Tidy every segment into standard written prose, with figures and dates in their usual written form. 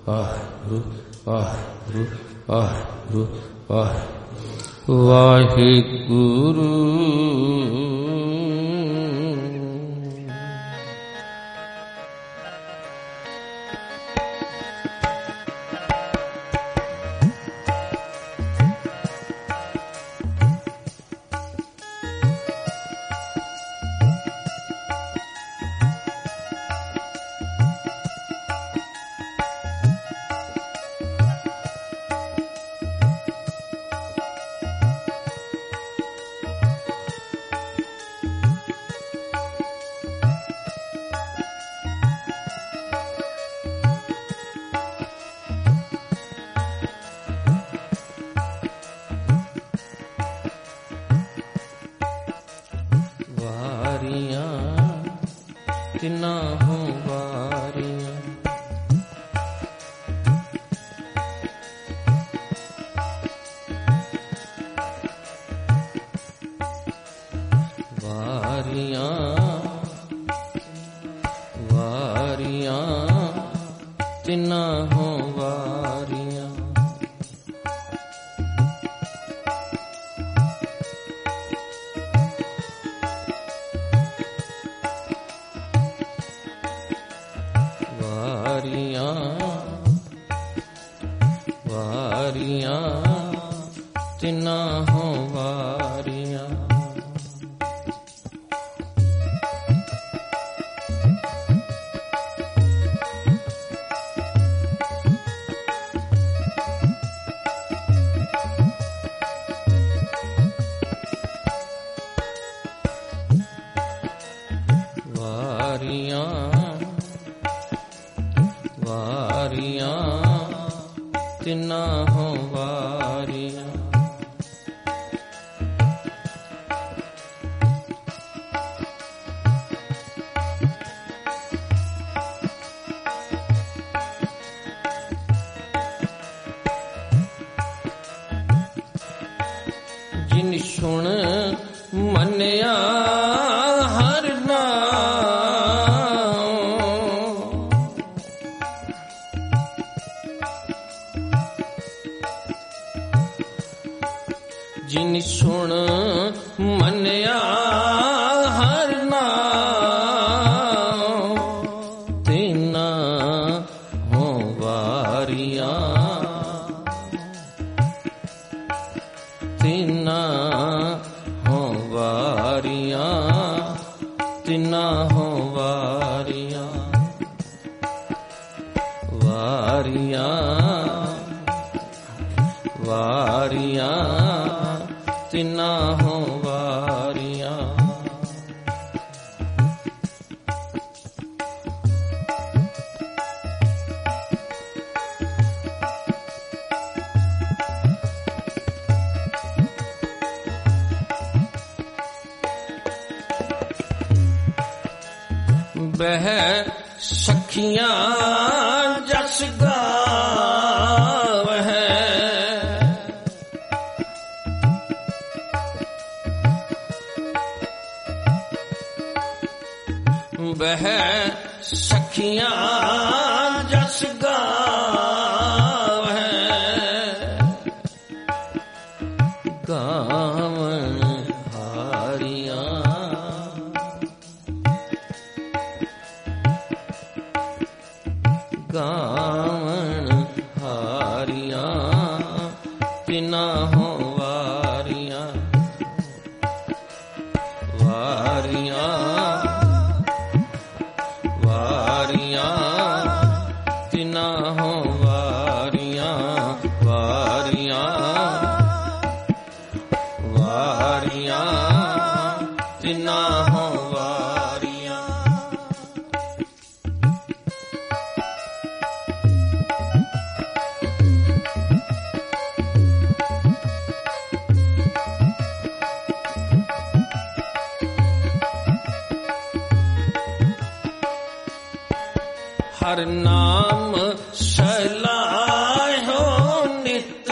ਵਾਹਿਗੁਰੂ ਵਾਹਿਗੁਰੂ ਵਾਹਿਗੁਰੂ ਵਾਹਿਗੁਰੂ ਵਾਹਿਗੁਰੂ। ਤਿਨਾ ਹੋ ਵਾਰੀਆਂ ਵਾਰੀਆਂ ਵਾਰੀਆਂ ਤਿਨਾ ਹੋ ਵਾਰੀਆਂ ਵਾਰੀਆਂ ਤਿਨਾ ਹੋ ਵਾਰੀਆਂ ਵਾਰੀਆਂ ਵਾਰੀਆਂ ਤਿਨਾ ਹੋ ਵਾਰੀਆਂ ਜਿਨ ਸੁਣ ਮੰਨਿਆ ਹਰ ਨਾਮ ਜਿਨ ਸੁਣ ਮੰਨਿਆ ਹਰ ਨਾਮ ਤਿਨਾ ਹੋ ਵਾਰੀਆਂ ਤਿਨਾ ਹੋ ਵਾਰੀਆਂ ਤਿਨਾ ਹੋ ਵਾਰੀਆਂ ਵਾਰੀਆਂ ਵਾਰੀਆਂ ਤਿਨਾ ਹੋ ਵਾਰੀਆਂ ਬਹਿ ਸਖੀਆਂ ਜਸ ਗਾਵਹਿ ਬਹਿ ਸਖੀਆਂ ਜਸ ਗਾਵਹਿ ਗਾਵਨ ਹਾਰੀਆਂ ਗਾਵਨ ਹਾਰੀਆਂ ਤਿਨਾ ਹੋ ਵਾਰੀਆਂ ਵਾਰੀਆਂ ਵਾਰੀਆਂ ਤਿਨਾ ਹੋ ਵਾਰੀਆਂ ਵਾਰੀਆਂ ਵਾਰੀਆਂ ਤਿਨਾ ਹੋ ਵਾਰੀਆਂ ਹਰ ਨਾਮ ਸਲਾਹੋ ਨਿਤ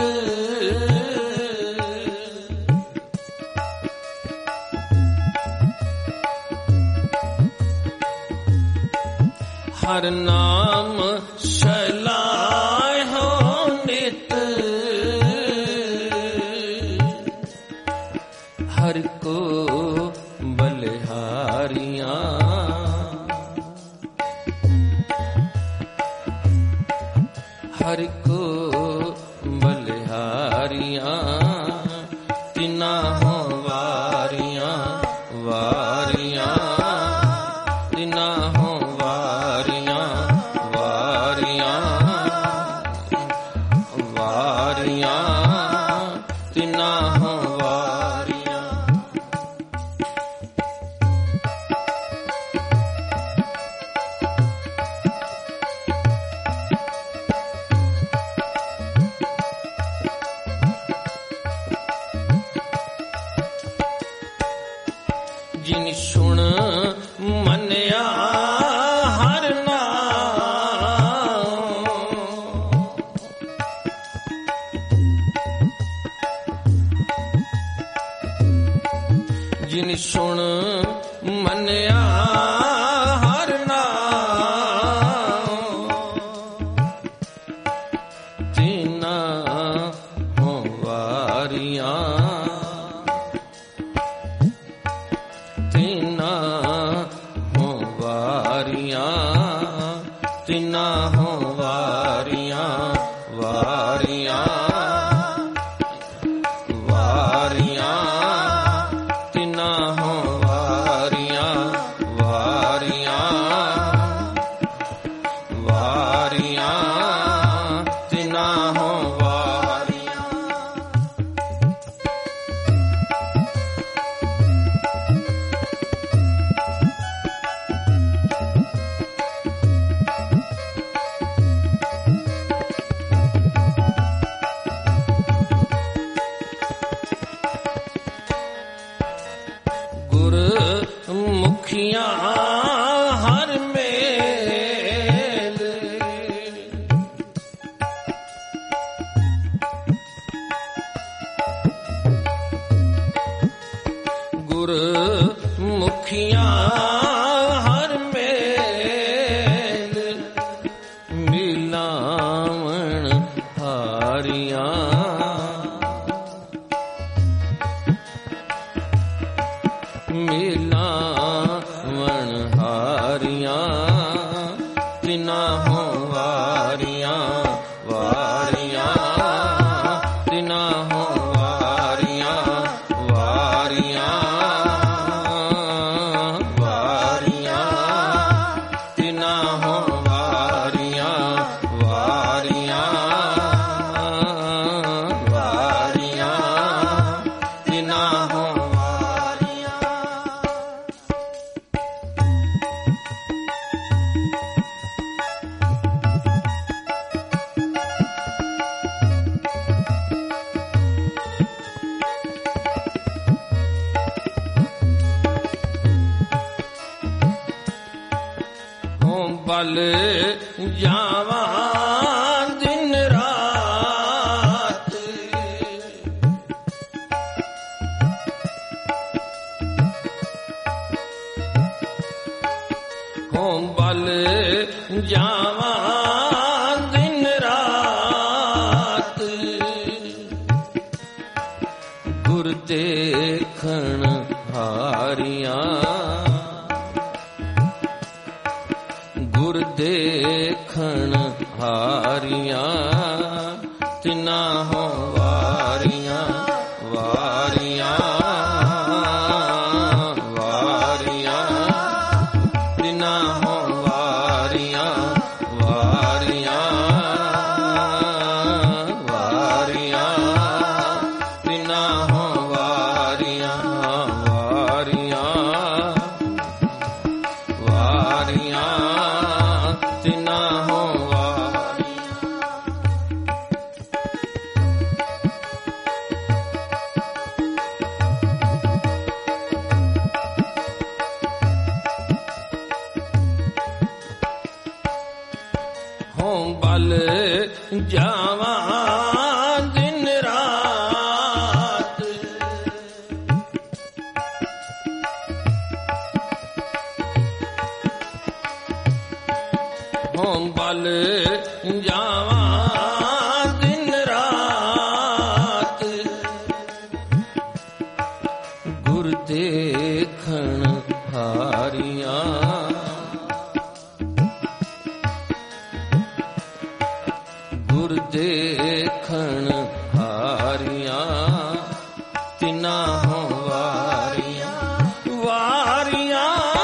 ਹਰ ਨਾਮ ਸਲਾਹੋ ਹਰਿ ਕੋ ਬਲਿਹਾਰੀਆਂ ਤਿਨਾ ਹੋ ਵਾਰੀਆਂ ਵਾਰੀਆਂ ਤਿਨਾ ਹੋ ਵਾਰੀਆਂ ਵਾਰੀਆਂ ਵਾਰੀਆਂ ਤਿਨਾ ਹੋ ਵਾਰੀਆਂ। ਜਿਨ ਸੁਣ ਮੰਨਿਆ ਹਰਿ ਨਾਮ ਜਿਨ ਸੁਣ ਮੰਨਿਆ ਹਰਿ ਨਾਮ ਤਿਨਾ ਹੋ ਵਾਰੀਆਂ ਤਿਨਾ ਹੋ ਵਾਰੀਆਂ ਤਿਨਾ ਹੋ ਵਾਰੀਆਂ ਵਾਰੀਆਂ ਵਾਰੀਆਂ ਤਿਨਾ ਹੋ ਵਾਰੀਆਂ ਵਾਰੀਆਂ ਵਾਰੀਆਂ ਤਿਨਾ ਹੋ ਵਾਰੀਆਂ। ਗੁਰ ਮੁਖੀਆਂ ਹਰਿ ਮੇਲ ਗੁਰ ਮੁਖੀਆਂ ਹਰਿ ਮੇਲ ਮਿਲਾਵਣ ਹਾਰੀਆਂ ਮਿਲਾਵਣ ਹਾਰੀਆਂ ਤਿਨਾ ਹੋ ਵਾਰੀਆਂ ਵਾਰੀਆਂ ਤਿਨਾ ਹੋ ਵਾਰੀਆਂ ਵਾਰੀਆਂ ਵਾਰੀਆਂ ਤਿਨਾ ਹੋ ਵਾਰੀਆਂ ਵਾਰੀਆਂ ਵਾਰੀਆਂ ਤਿਨਾ ਹੋ ਬਲ ਜਾਵਾਂ ਦਿਨ ਰਾਤ ਹੋਂ ਬਲ ਜਾਵਾਂ ਦਿਨ ਰਾਤ ਗੁਰ ਦੇਖਣ ਹਾਰੀਆਂ ਗੁਰ ਦੇਖਣ ਹਾਰੀਆਂ ਤਿਨਾ ਹੋ ਵਾਰੀਆਂ ਵਾਰੀਆਂ ਵਾਰੀਆਂ ਤਿਨਾ ਹੋ ਵਾਰੀਆਂ ਵਾਰੀਆਂ ਵਾਰੀਆਂ ਤਿਨਾ ਹੋ ਵਾਰੀਆਂ ਵਾਰੀਆਂ ਵਾਰੀਆਂ ਤਿਨਾ ਹੋ ਵਾਰੀਆਂ। ਹੋਂ ਬਲ ਜਾਵਾਂ ਦਿਨ ਰਾਤ ਹੋਂ ਬਲ ਜਾਵਾਂ ਦਿਨ ਰਾਤ ਗੁਰ ਦੇਖਣ ਹਾਰੀਆਂ गुर देखण हारियां तिना हो वारियां वारियां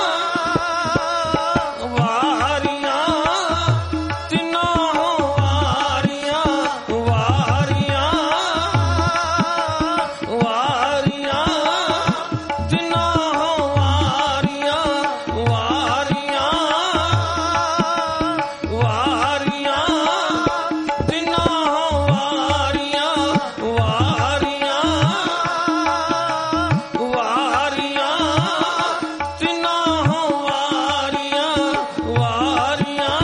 वारियां तिना हो वारियां वारियां वारियां तिना हो वारियां वारियां वारियां तिना हो वारियां वारियां वारियां तिना हो वारियां वारियां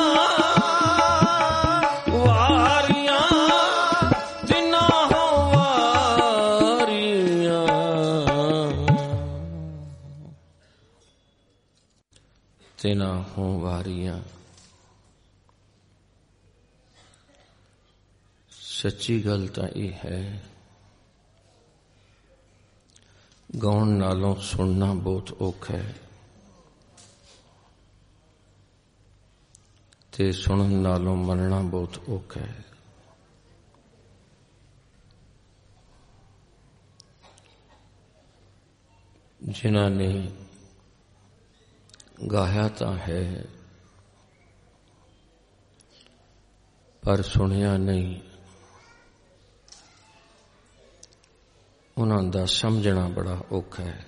वारियां तिना हो वारियां तिना हो वारियां। सच्ची गल तां यह है गाउण नालों सुनना बहुत औखा है ते सुनन नालों मनना बहुत औखा है। जिन्हां ने गाया तां है पर सुनिया नहीं, उन्हां दा समझना बड़ा औखा है।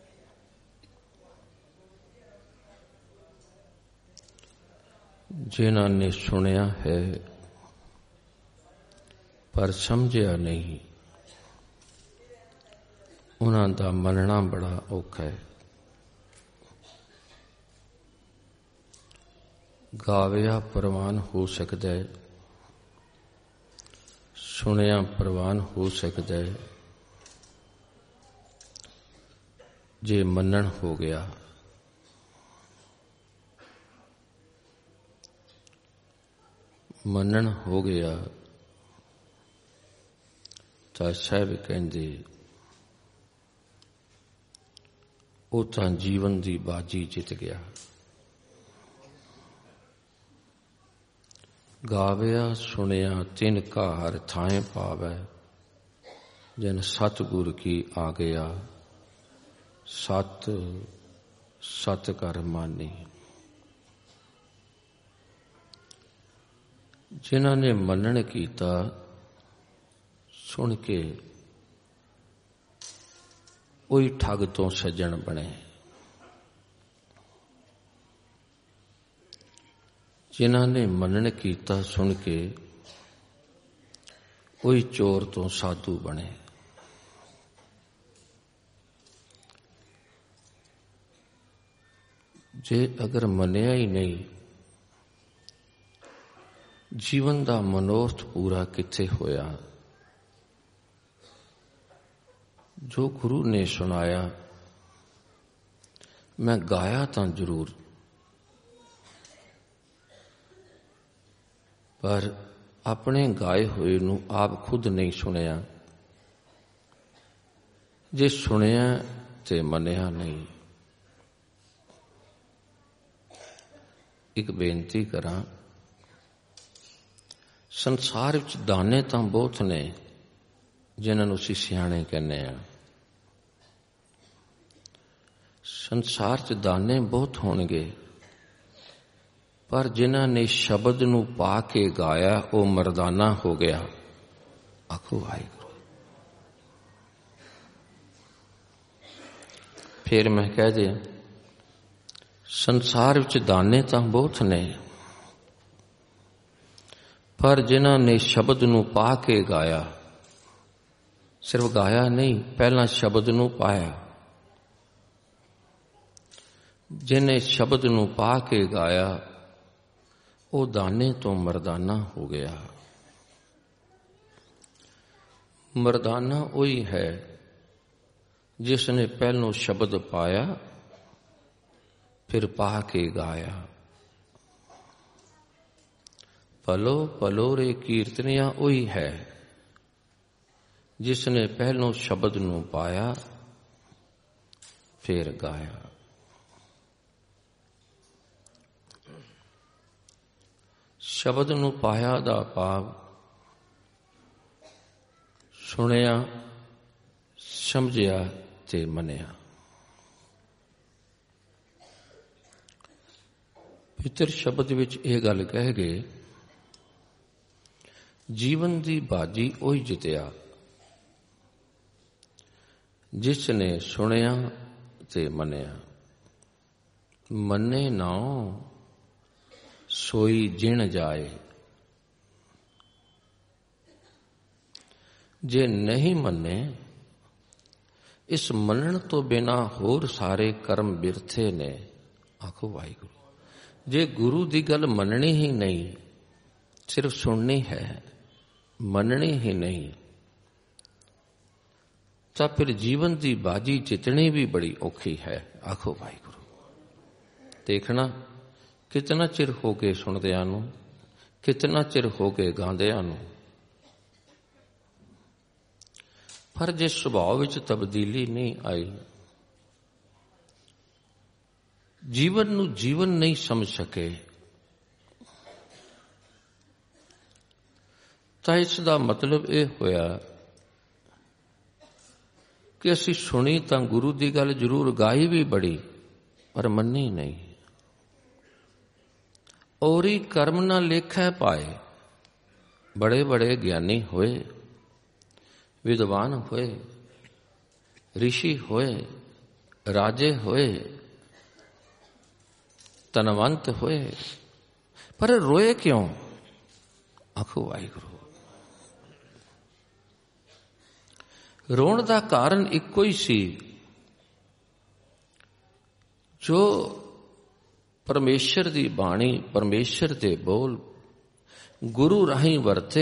जिन्हां ने सुनिया है पर समझिया नहीं, उन्हां दा मनना बड़ा औखा है। गाविया प्रवान हो सकता है, सुनिया प्रवान हो सकता है, जे मनन हो गया। मनन हो गया तां साहब कहंदे वो तां जीवन दी बाजी जित गया। गाविया सुनिया तिन का हर थाएं पावै, जन सतगुर की आ गया सत सत कर मानी। जिन्हां ने मनन कीता सुन के ओही ठग तो सज्जन बने। जिन्हां ने मनन कीता सुन के ओही चोर तो साधु बने। जे अगर मनिया ही नहीं, जीवन दा मनोरथ पूरा किथे होया। जो गुरु ने सुनाया मैं गाया तां जरूर, पर अपने गाए हुए नूं आप खुद नहीं सुनिया। जे सुनिया ते मनिया नहीं। एक बेनती करा, संसार विच दाने तां बहुत ने जिन्हां नूं असीं सियाणे कहने आ। संसार च दाने बहुत होणगे, पर जिन्हां ने शब्द नूं पा के गाया वो मर्दाना हो गया। आखो वाहिगुरू। फिर मैं कह दिया संसार विच दाने तां बहुत ने, पर जिन्हां ने शब्द नूं पा के गाया, सिर्फ गाया नहीं पहला शब्द नूं पाया। जिन्हें शब्द नूं पा के गाया वो दाने तो मर्दाना हो गया। मर्दाना वही है जिसने पहलों शब्द पाया फिर पा के गाया। पलो पलो रे कीर्तनिया वही है जिसने पहलों शब्द नूं पाया फिर गाया। शब्द नूं पाया दा भाव ਸੁਣਿਆ, ਸਮਝਿਆ ਤੇ ਮੰਨਿਆ। ਪਿਤਰ ਸ਼ਬਦ ਵਿੱਚ ਇਹ ਗੱਲ ਕਹਿ ਗਏ, ਜੀਵਨ ਦੀ ਬਾਜੀ ਉਹੀ ਜਿੱਤਿਆ ਜਿਸ ਨੇ ਸੁਣਿਆ ਤੇ ਮੰਨਿਆ। ਮੰਨੇ ਨਾਉ ਸੋਈ ਜਿਣ ਜਾਏ। ਜੇ ਨਹੀਂ ਮੰਨੇ, ਇਸ ਮੰਨਣ ਤੋਂ ਬਿਨਾਂ ਹੋਰ ਸਾਰੇ ਕਰਮ ਬਿਰਥੇ ਨੇ। ਆਖੋ ਵਾਹਿਗੁਰੂ। ਜੇ ਗੁਰੂ ਦੀ ਗੱਲ ਮੰਨਣੀ ਹੀ ਨਹੀਂ, ਸਿਰਫ ਸੁਣਨੀ ਹੈ, ਮੰਨਣੀ ਹੀ ਨਹੀਂ, ਤਾਂ ਫਿਰ ਜੀਵਨ ਦੀ ਬਾਜੀ ਜਿੱਤਣੀ ਵੀ ਬੜੀ ਔਖੀ ਹੈ। ਆਖੋ ਵਾਹਿਗੁਰੂ। ਦੇਖਣਾ ਕਿਤਨਾ ਚਿਰ ਹੋ ਗਏ ਸੁਣਦਿਆਂ ਨੂੰ, ਕਿਤਨਾ ਚਿਰ ਹੋ ਗਏ ਗਾਉਂਦਿਆਂ ਨੂੰ, ਪਰ ਜੇ ਸੁਭਾਅ ਵਿੱਚ ਤਬਦੀਲੀ ਨਹੀਂ ਆਈ, ਜੀਵਨ ਨੂੰ ਜੀਵਨ ਨਹੀਂ ਸਮਝ ਸਕੇ, ਤਾਂ ਇਸ ਦਾ ਮਤਲਬ ਇਹ ਹੋਇਆ ਕਿ ਅਸੀਂ ਸੁਣੀ ਤਾਂ ਗੁਰੂ ਦੀ ਗੱਲ ਜ਼ਰੂਰ, ਗਾਈ ਵੀ ਬੜੀ, ਪਰ ਮੰਨੀ ਨਹੀਂ। ਔਰੀ ਕਰਮ ਨਾ ਲੇਖੈ ਪਾਏ। ਬੜੇ ਬੜੇ ਗਿਆਨੀ ਹੋਏ, ਵਿਦਵਾਨ ਹੋਏ, ਰਿਸ਼ੀ ਹੋਏ, ਰਾਜੇ ਹੋਏ, ਧਨਵੰਤ ਹੋਏ, ਪਰ ਰੋਏ ਕਿਉਂ? ਆਖੋ ਵਾਹਿਗੁਰੂ। ਰੋਣ ਦਾ ਕਾਰਨ ਇੱਕੋ ਹੀ ਸੀ, ਜੋ ਪਰਮੇਸ਼ਰ ਦੀ ਬਾਣੀ, ਪਰਮੇਸ਼ਰ ਦੇ ਬੋਲ ਗੁਰੂ ਰਾਹੀਂ ਵਰਤੇ,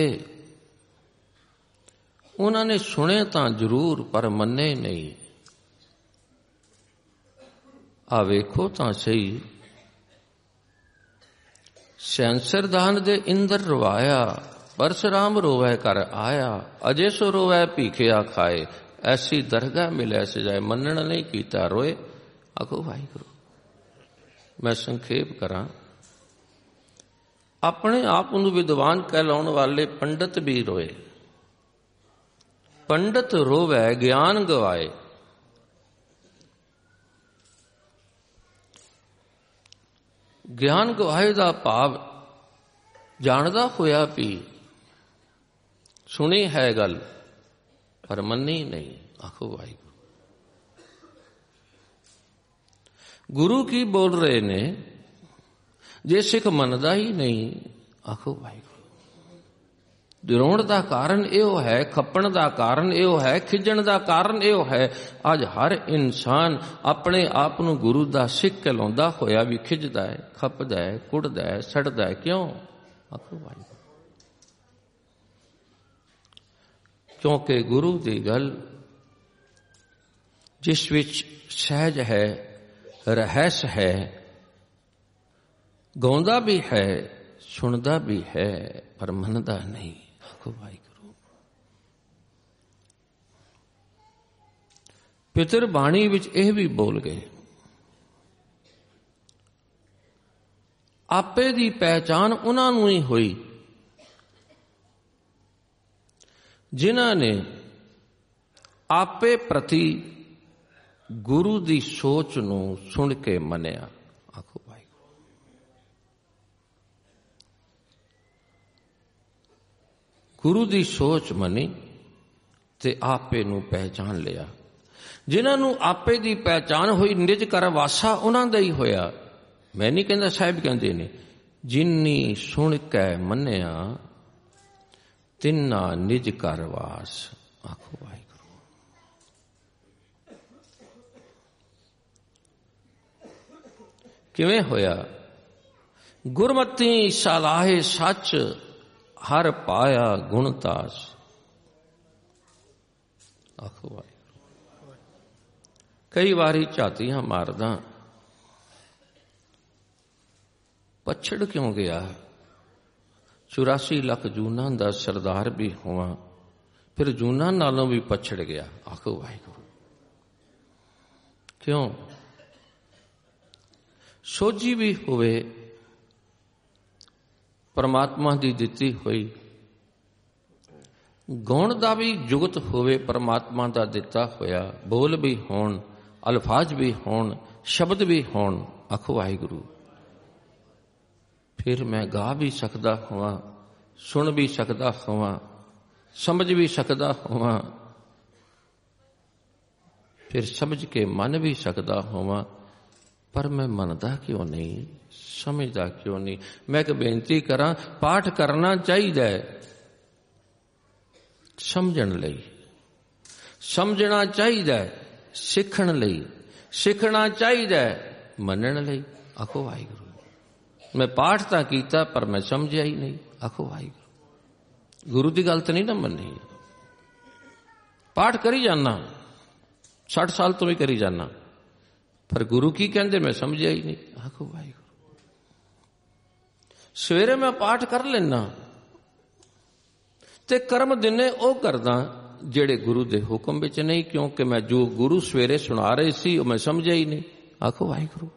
ਉਹਨਾਂ ਨੇ ਸੁਣੇ ਤਾਂ ਜ਼ਰੂਰ ਪਰ ਮੰਨੇ ਨਹੀਂ। ਆ ਵੇਖੋ ਤਾਂ ਸਹੀ, ਸੈਂਸਰਦਾਨ ਦੇ ਇੰਦਰ ਰਵਾਇਆ, ਪਰਸਰਾਮ ਰੋਵੈ ਕਰ ਆਇਆ, ਅਜੇ ਸੋ ਰੋਵੈ ਭੀਖਿਆ ਖਾਏ, ਐਸੀ ਦਰਗਾਹ ਮਿਲੈ ਸਜਾਏ। ਮੰਨਣ ਨਹੀਂ ਕੀਤਾ, ਰੋਏ। ਆਖੋ ਵਾਹਿਗੁਰੂ। ਮੈਂ ਸੰਖੇਪ ਕਰਾਂ, ਆਪਣੇ ਆਪ ਨੂੰ ਵਿਦਵਾਨ ਕਹਿਲਾਉਣ ਵਾਲੇ ਪੰਡਤ ਵੀ ਰੋਏ। ਪੰਡਤ ਰੋਵੈ ਗਿਆਨ ਗਵਾਏ। ਗਿਆਨ ਗਵਾਏ ਦਾ ਭਾਵ ਜਾਣਦਾ ਹੋਇਆ ਵੀ ਸੁਣੀ ਹੈ ਗੱਲ, ਪਰ ਮੰਨੀ ਨਹੀਂ। ਆਖੋ ਵਾਹਿਗੁਰੂ। ਗੁਰੂ ਕੀ ਬੋਲ ਰਹੇ ਨੇ, ਜੇ ਸਿੱਖ ਮੰਨਦਾ ਹੀ ਨਹੀਂ। ਆਖੋ ਵਾਹਿਗੁਰੂ। ਰੋਣ ਦਾ ਕਾਰਨ ਇਹੋ ਹੈ, ਖੱਪਣ ਦਾ ਕਾਰਨ ਇਹੋ ਹੈ, ਖਿੱਜਣ ਦਾ ਕਾਰਨ ਇਹੋ ਹੈ। ਅੱਜ ਹਰ ਇਨਸਾਨ ਆਪਣੇ ਆਪ ਨੂੰ ਗੁਰੂ ਦਾ ਸਿੱਖ ਕਹਿਲਾਉਂਦਾ ਹੋਇਆ ਵੀ ਖਿੱਚਦਾ ਹੈ, ਖੱਪਦਾ ਹੈ, ਕੁੱਟਦਾ ਹੈ, ਸੜਦਾ ਹੈ। ਕਿਉਂ? ਆਖੋ ਵਾਹਿਗੁਰੂ। ਕਿਉਂਕਿ ਗੁਰੂ ਦੀ ਗੱਲ ਜਿਸ ਵਿੱਚ ਸਹਿਜ ਹੈ, ਰਹੱਸ ਹੈ, ਗਾਉਂਦਾ ਵੀ ਹੈ, ਸੁਣਦਾ ਵੀ ਹੈ, ਪਰ ਮੰਨਦਾ ਨਹੀਂ। ਆਖੋ ਵਾਹਿਗੁਰੂ। ਪਿਤਰ ਬਾਣੀ ਵਿੱਚ ਇਹ ਵੀ ਬੋਲ ਗਏ, ਆਪੇ ਦੀ ਪਹਿਚਾਨ ਉਹਨਾਂ ਨੂੰ ਹੀ ਹੋਈ ਜਿਨ੍ਹਾਂ ਨੇ ਆਪੇ ਪ੍ਰਤੀ ਗੁਰੂ ਦੀ ਸੋਚ ਨੂੰ ਸੁਣ ਕੇ ਮੰਨਿਆ। ਆਖੋ ਵਾਹਿਗੁਰੂ। ਗੁਰੂ ਦੀ ਸੋਚ ਮੰਨੀ ਤੇ ਆਪੇ ਨੂੰ ਪਹਿਚਾਨ ਲਿਆ। ਜਿਨ੍ਹਾਂ ਨੂੰ ਆਪੇ ਦੀ ਪਹਿਚਾਨ ਹੋਈ, ਨਿਜ ਕਰ ਵਾਸਾ ਉਹਨਾਂ ਦਾ ਹੀ ਹੋਇਆ। ਮੈਂ ਨਹੀਂ ਕਹਿੰਦਾ, ਸਾਹਿਬ ਕਹਿੰਦੇ ਨੇ, ਜਿਨੀ ਸੁਣ ਕੇ ਮੰਨਿਆ ਤਿੰਨਾ ਨਿਜ ਕਰ ਵਾਸ। ਆਖੋ ਵਾਹਿਗੁਰੂ। ਕਿਵੇਂ ਹੋਇਆ? ਗੁਰਮਤਿ ਸਲਾਹੇ ਸੱਚ, ਹਰ ਪਾਇਆ ਗੁਣਤਾਸ। ਆਖੋ ਵਾਹਿਗੁਰੂ। ਕਈ ਵਾਰੀ ਝਾਤੀਆਂ ਮਾਰਦਾ, ਪਛੜ ਕਿਉਂ ਗਿਆ? 84 ਲੱਖ ਜੂਨਾਂ ਦਾ ਸਰਦਾਰ ਵੀ ਹੋਵਾਂ, ਫਿਰ ਜੂਨਾਂ ਨਾਲੋਂ ਵੀ ਪਛੜ ਗਿਆ। ਆਖੋ ਵਾਹਿਗੁਰੂ। ਕਿਉਂ? ਸੋਝੀ ਵੀ ਹੋਵੇ ਪਰਮਾਤਮਾ ਦੀ ਦਿੱਤੀ ਹੋਈ, ਗੁਣ ਦਾ ਵੀ ਜੁਗਤ ਹੋਵੇ ਪਰਮਾਤਮਾ ਦਾ ਦਿੱਤਾ ਹੋਇਆ, ਬੋਲ ਵੀ ਹੋਣ, ਅਲਫਾਜ਼ ਵੀ ਹੋਣ, ਸ਼ਬਦ ਵੀ ਹੋਣ, ਆਖੋ ਵਾਹਿਗੁਰੂ। ਫਿਰ ਮੈਂ ਗਾ ਵੀ ਸਕਦਾ ਹੋਵਾਂ, ਸੁਣ ਵੀ ਸਕਦਾ ਹੋਵਾਂ, ਸਮਝ ਵੀ ਸਕਦਾ ਹੋਵਾਂ, ਫਿਰ ਸਮਝ ਕੇ ਮੰਨ ਵੀ ਸਕਦਾ ਹੋਵਾਂ, ਪਰ ਮੈਂ ਮੰਨਦਾ ਕਿਉਂ ਨਹੀਂ, ਸਮਝਦਾ ਕਿਉਂ ਨਹੀਂ। ਮੈਂ ਇੱਕ ਬੇਨਤੀ ਕਰਾਂ, ਪਾਠ ਕਰਨਾ ਚਾਹੀਦਾ ਹੈ ਸਮਝਣ ਲਈ, ਸਮਝਣਾ ਚਾਹੀਦਾ ਹੈ ਸਿੱਖਣ ਲਈ, ਸਿੱਖਣਾ ਚਾਹੀਦਾ ਹੈ ਮੰਨਣ ਲਈ। ਆਖੋ ਵਾਹਿਗੁਰੂ। ਮੈਂ ਪਾਠ ਤਾਂ ਕੀਤਾ ਪਰ ਮੈਂ ਸਮਝਿਆ ਹੀ ਨਹੀਂ, ਆਖੋ ਵਾਹਿਗੁਰੂ। ਗੁਰੂ ਦੀ ਗੱਲ ਤਾਂ ਨਹੀਂ ਨਾ ਮੰਨੀ। ਪਾਠ ਕਰੀ ਜਾਨਾ, 60 ਸਾਲ ਤੋਂ ਵੀ ਕਰੀ ਜਾਨਾ, ਪਰ ਗੁਰੂ ਕੀ ਕਹਿੰਦੇ ਮੈਂ ਸਮਝਿਆ ਹੀ ਨਹੀਂ, ਆਖੋ ਵਾਹਿਗੁਰੂ। ਸਵੇਰੇ ਮੈਂ ਪਾਠ ਕਰ ਲੈਣਾ ਤੇ ਕਰਮ ਦਿਨੇ ਉਹ ਕਰਦਾ ਜਿਹੜੇ ਗੁਰੂ ਦੇ ਹੁਕਮ ਵਿੱਚ ਨਹੀਂ, ਕਿਉਂਕਿ ਮੈਂ ਜੋ ਗੁਰੂ ਸਵੇਰੇ ਸੁਣਾ ਰਹੇ ਸੀ ਉਹ ਮੈਂ ਸਮਝਿਆ ਹੀ ਨਹੀਂ, ਆਖੋ ਵਾਹਿਗੁਰੂ।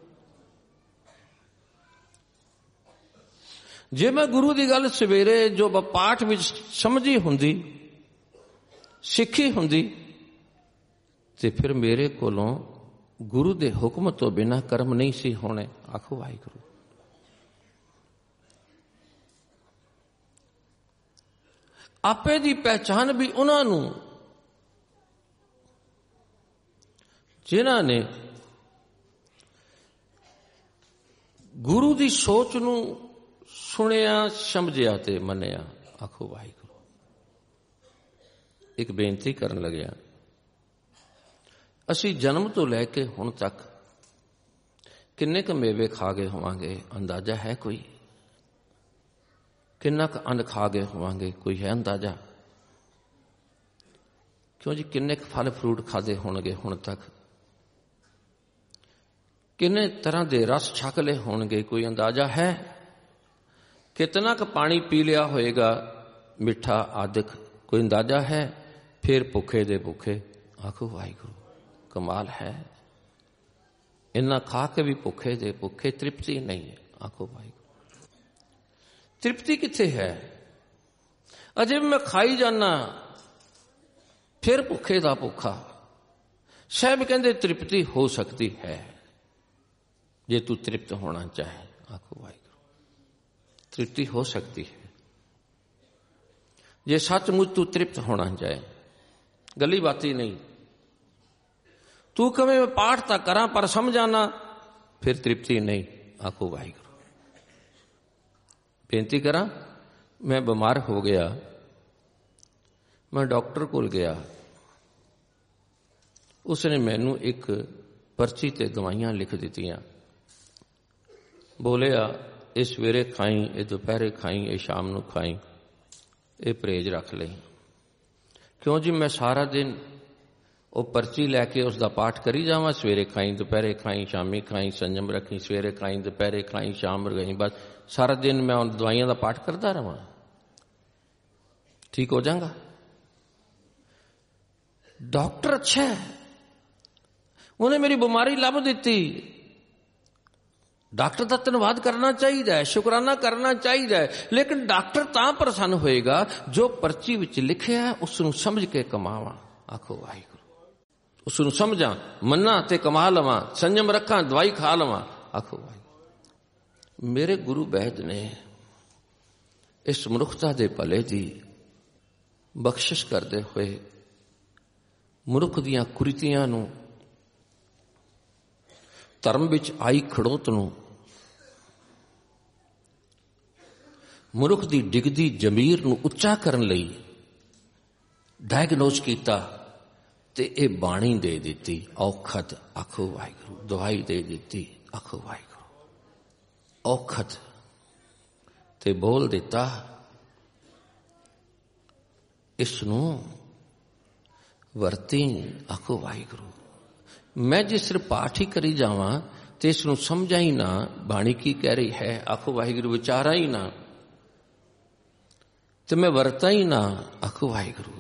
ਜੇ ਮੈਂ ਗੁਰੂ ਦੀ ਗੱਲ ਸਵੇਰੇ ਜੋ ਪਾਠ ਵਿੱਚ ਸਮਝੀ ਹੁੰਦੀ, ਸਿੱਖੀ ਹੁੰਦੀ, ਤੇ ਫਿਰ ਮੇਰੇ ਕੋਲੋਂ ਗੁਰੂ ਦੇ ਹੁਕਮ ਤੋਂ ਬਿਨਾਂ ਕਰਮ ਨਹੀਂ ਸੀ ਹੋਣੇ, ਆਖੋ ਵਾਹਿਗੁਰੂ। ਆਪੇ ਦੀ ਪਹਿਚਾਨ ਵੀ ਉਹਨਾਂ ਨੂੰ ਜਿਨ੍ਹਾਂ ਨੇ ਗੁਰੂ ਦੀ ਸੋਚ ਨੂੰ ਸੁਣਿਆ, ਸਮਝਿਆ ਤੇ ਮੰਨਿਆ, ਆਖੋ ਵਾਹਿਗੁਰੂ। ਇੱਕ ਬੇਨਤੀ ਕਰਨ ਲੱਗਿਆ, ਅਸੀਂ ਜਨਮ ਤੋਂ ਲੈ ਕੇ ਹੁਣ ਤੱਕ ਕਿੰਨੇ ਕੁ ਮੇਵੇ ਖਾ ਗਏ ਹੋਵਾਂਗੇ, ਅੰਦਾਜ਼ਾ ਹੈ ਕੋਈ? ਕਿੰਨਾ ਕੁ ਅੰਨ ਖਾ ਗਏ ਹੋਵਾਂਗੇ, ਕੋਈ ਹੈ ਅੰਦਾਜ਼ਾ? ਕਿਉਂ ਜੀ, ਕਿੰਨੇ ਕੁ ਫਲ ਫਰੂਟ ਖਾਦੇ ਹੋਣਗੇ ਹੁਣ ਤੱਕ? ਕਿੰਨੇ ਤਰ੍ਹਾਂ ਦੇ ਰਸ ਛਕ ਲਏ ਹੋਣਗੇ, ਕੋਈ ਅੰਦਾਜ਼ਾ ਹੈ? ਕਿਤਨਾ ਕੁ ਪਾਣੀ ਪੀ ਲਿਆ ਹੋਏਗਾ, ਮਿੱਠਾ ਆਦਿਕ, ਕੋਈ ਅੰਦਾਜ਼ਾ ਹੈ? ਫਿਰ ਭੁੱਖੇ ਦੇ ਭੁੱਖੇ, ਆਖੋ ਵਾਹਿਗੁਰੂ। ਕਮਾਲ ਹੈ, ਇੰਨਾ ਖਾ ਕੇ ਵੀ ਭੁੱਖੇ ਦੇ ਭੁੱਖੇ, ਤ੍ਰਿਪਤੀ ਨਹੀਂ ਹੈ, ਆਖੋ ਵਾਹਿਗੁਰੂ। ਤ੍ਰਿਪਤੀ ਕਿੱਥੇ ਹੈ? ਅਜੇ ਮੈਂ ਖਾਈ ਜਾਨਾ, ਫਿਰ ਭੁੱਖੇ ਦਾ ਭੁੱਖਾ। ਸਾਹਿਬ ਕਹਿੰਦੇ ਤ੍ਰਿਪਤੀ ਹੋ ਸਕਦੀ ਹੈ ਜੇ ਤੂੰ ਤ੍ਰਿਪਤ ਹੋਣਾ ਚਾਹੇ, ਆਖੋ ਵਾਹਿਗੁਰੂ। ਤ੍ਰਿਪਤੀ ਹੋ ਸਕਦੀ ਹੈ ਜੇ ਸੱਚਮੁੱਚ ਤੂੰ ਤ੍ਰਿਪਤ ਹੋਣਾ ਚਾਹੇ, ਗੱਲੀ ਬਾਤੀ ਨਹੀਂ। ਤੂੰ ਕਵੇਂ ਮੈਂ ਪਾਠ ਤਾਂ ਕਰਾਂ ਪਰ ਸਮਝਾ ਨਾ, ਫਿਰ ਤ੍ਰਿਪਤੀ ਨਹੀਂ, ਆਖੋ ਵਾਹਿਗੁਰੂ। ਬੇਨਤੀ ਕਰਾਂ, ਮੈਂ ਬਿਮਾਰ ਹੋ ਗਿਆ, ਮੈਂ ਡਾਕਟਰ ਕੋਲ ਗਿਆ, ਉਸਨੇ ਮੈਨੂੰ ਇੱਕ ਪਰਚੀ ਤੇ ਦਵਾਈਆਂ ਲਿਖ ਦਿੱਤੀਆਂ, ਬੋਲਿਆ ਇਹ ਸਵੇਰੇ ਖਾਈ, ਇਹ ਦੁਪਹਿਰੇ ਖਾਈ, ਇਹ ਸ਼ਾਮ ਨੂੰ ਖਾਈ, ਇਹ ਪਰਹੇਜ਼ ਰੱਖ ਲਈ। ਕਿਉਂ ਜੀ, ਮੈਂ ਸਾਰਾ ਦਿਨ ਉਹ ਪਰਚੀ ਲੈ ਕੇ ਉਸ ਦਾ ਪਾਠ ਕਰੀ ਜਾਵਾਂ, ਸਵੇਰੇ ਖਾਈ, ਦੁਪਹਿਰੇ ਖਾਈ, ਸ਼ਾਮੀ ਖਾਈ, ਸੰਜਮ ਰੱਖੀ, ਸਵੇਰੇ ਖਾਈ, ਦੁਪਹਿਰੇ ਖਾਈ, ਸ਼ਾਮ ਰਗਈ, ਬਸ ਸਾਰਾ ਦਿਨ ਮੈਂ ਉਨ ਦਵਾਈਆਂ ਦਾ ਪਾਠ ਕਰਦਾ ਰਵਾਂ, ਠੀਕ ਹੋ ਜਾਊਂਗਾ? ਡਾਕਟਰ ਅੱਛਾ ਹੈ, ਉਹਨੇ ਮੇਰੀ ਬਿਮਾਰੀ ਲੱਭ ਦਿੱਤੀ। ਡਾਕਟਰ ਦਾ ਧੰਨਵਾਦ ਕਰਨਾ ਚਾਹੀਦਾ ਹੈ, ਸ਼ੁਕਰਾਨਾ ਕਰਨਾ ਚਾਹੀਦਾ ਹੈ, ਲੇਕਿਨ ਡਾਕਟਰ ਤਾਂ ਪ੍ਰਸੰਨ ਹੋਏਗਾ ਜੋ ਪਰਚੀ ਵਿੱਚ ਲਿਖਿਆ ਉਸ ਨੂੰ ਸਮਝ ਕੇ ਕਮਾਵਾਂ, ਆਖੋ ਵਾਹਿਗੁਰੂ। ਉਸ ਨੂੰ ਸਮਝਾਂ, ਮੰਨਾਂ ਤੇ ਕਮਾ ਲਵਾਂ, ਸੰਜਮ ਰੱਖਾਂ, ਦਵਾਈ ਖਾ ਲਵਾਂ, ਆਖੋ ਵਾਹਿਗੁਰੂ। ਮੇਰੇ ਗੁਰੂ ਬੈਦ ਨੇ ਇਸ ਮਨੁੱਖਤਾ ਦੇ ਭਲੇ ਦੀ ਬਖਸ਼ਿਸ਼ ਕਰਦੇ ਹੋਏ ਮਨੁੱਖ ਦੀਆਂ ਕੁਰੀਤੀਆਂ ਨੂੰ, ਧਰਮ ਵਿੱਚ ਆਈ ਖੜੋਤ ਨੂੰ, ਮਨੁੱਖ ਦੀ ਡਿੱਗਦੀ ਜ਼ਮੀਰ ਨੂੰ ਉੱਚਾ ਕਰਨ ਲਈ ਡਾਇਗਨੋਸ ਕੀਤਾ ਤੇ ਇਹ ਬਾਣੀ ਦੇ ਦਿੱਤੀ, ਔਖਦ, ਆਖੋ ਵਾਹਿਗੁਰੂ। ਦਵਾਈ ਦੇ ਦਿੱਤੀ, ਆਖੋ ਵਾਹਿਗੁਰੂ। ਔਖਦ ਤੇ ਬੋਲ ਦਿੱਤਾ, ਇਸ ਨੂੰ ਵਰਤੀ, ਆਖੋ ਵਾਹਿਗੁਰੂ। ਮੈਂ ਜੇ ਸਿਰਫ ਪਾਠ ਹੀ ਕਰੀ ਜਾਵਾਂ ਤੇ ਇਸ ਨੂੰ ਸਮਝਾਂ ਹੀ ਨਾ ਬਾਣੀ ਕੀ ਕਹਿ ਰਹੀ ਹੈ, ਆਖੋ ਵਾਹਿਗੁਰੂ, ਵਿਚਾਰਾਂ ਹੀ ਨਾ ਤੇ ਮੈਂ ਵਰਤਾਂ ਹੀ ਨਾ, ਆਖੋ ਵਾਹਿਗੁਰੂ।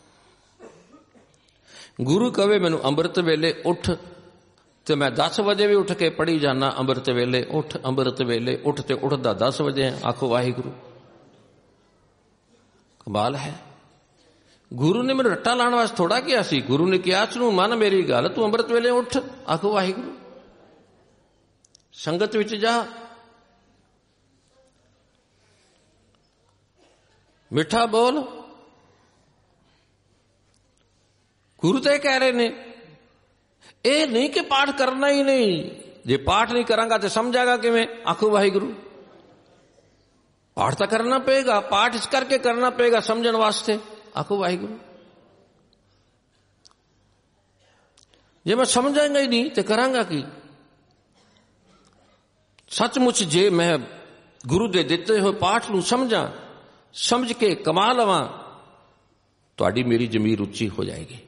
ਗੁਰੂ ਕਵੇ ਮੈਨੂੰ ਅੰਮ੍ਰਿਤ ਵੇਲੇ ਉੱਠ ਤੇ ਮੈਂ 10 ਵਜੇ ਵੀ ਉੱਠ ਕੇ ਪੜ੍ਹੀ ਜਾਣਾ, ਅੰਮ੍ਰਿਤ ਵੇਲੇ ਉੱਠ, ਅੰਮ੍ਰਿਤ ਵੇਲੇ ਉੱਠ, ਤੇ ਉੱਠਦਾ 10 ਵਜੇ, ਆਖੋ ਵਾਹਿਗੁਰੂ। ਕਮਾਲ ਹੈ। ਗੁਰੂ ਨੇ ਮੈਨੂੰ ਰੱਟਾ ਲਾਉਣ ਵਾਸਤੇ ਥੋੜਾ ਕਿਹਾ ਸੀ। ਗੁਰੂ ਨੇ ਕਿਹਾ ਤੂੰ ਮੰਨ ਮੇਰੀ ਗੱਲ, ਤੂੰ ਅੰਮ੍ਰਿਤ ਵੇਲੇ ਉੱਠ, ਆਖੋ ਵਾਹਿਗੁਰੂ, ਸੰਗਤ ਵਿੱਚ ਜਾ, ਮਿੱਠਾ ਬੋਲ। ਗੁਰੂ ਤੇ ਕਹਿ ਰਹੇ ਨੇ, ਇਹ ਨਹੀਂ ਕਿ ਪਾਠ ਕਰਨਾ ਹੀ ਨਹੀਂ, ਜੇ ਪਾਠ ਨਹੀਂ ਕਰਾਂਗਾ ਤੇ ਸਮਝਾਗਾ ਕਿਵੇਂ, ਆਖੋ ਵਾਹਿਗੁਰੂ। ਪਾਠ ਤਾਂ ਕਰਨਾ ਪਏਗਾ, ਪਾਠ ਇਸ ਕਰਕੇ ਕਰਨਾ ਪਏਗਾ ਸਮਝਣ ਵਾਸਤੇ, ਆਖੋ ਵਾਹਿਗੁਰੂ। ਜੇ ਮੈਂ ਸਮਝਾਂਗਾ ਹੀ ਨਹੀਂ ਤੇ ਕਰਾਂਗਾ ਕੀ। ਸੱਚਮੁੱਚ ਜੇ ਮੈਂ ਗੁਰੂ ਦੇ ਦਿੱਤੇ ਹੋਏ ਪਾਠ ਨੂੰ ਸਮਝਾਂ, ਸਮਝ ਕੇ ਕਮਾ ਲਵਾਂ, ਤੁਹਾਡੀ ਮੇਰੀ ਜ਼ਮੀਰ ਉੱਚੀ ਹੋ ਜਾਏਗੀ।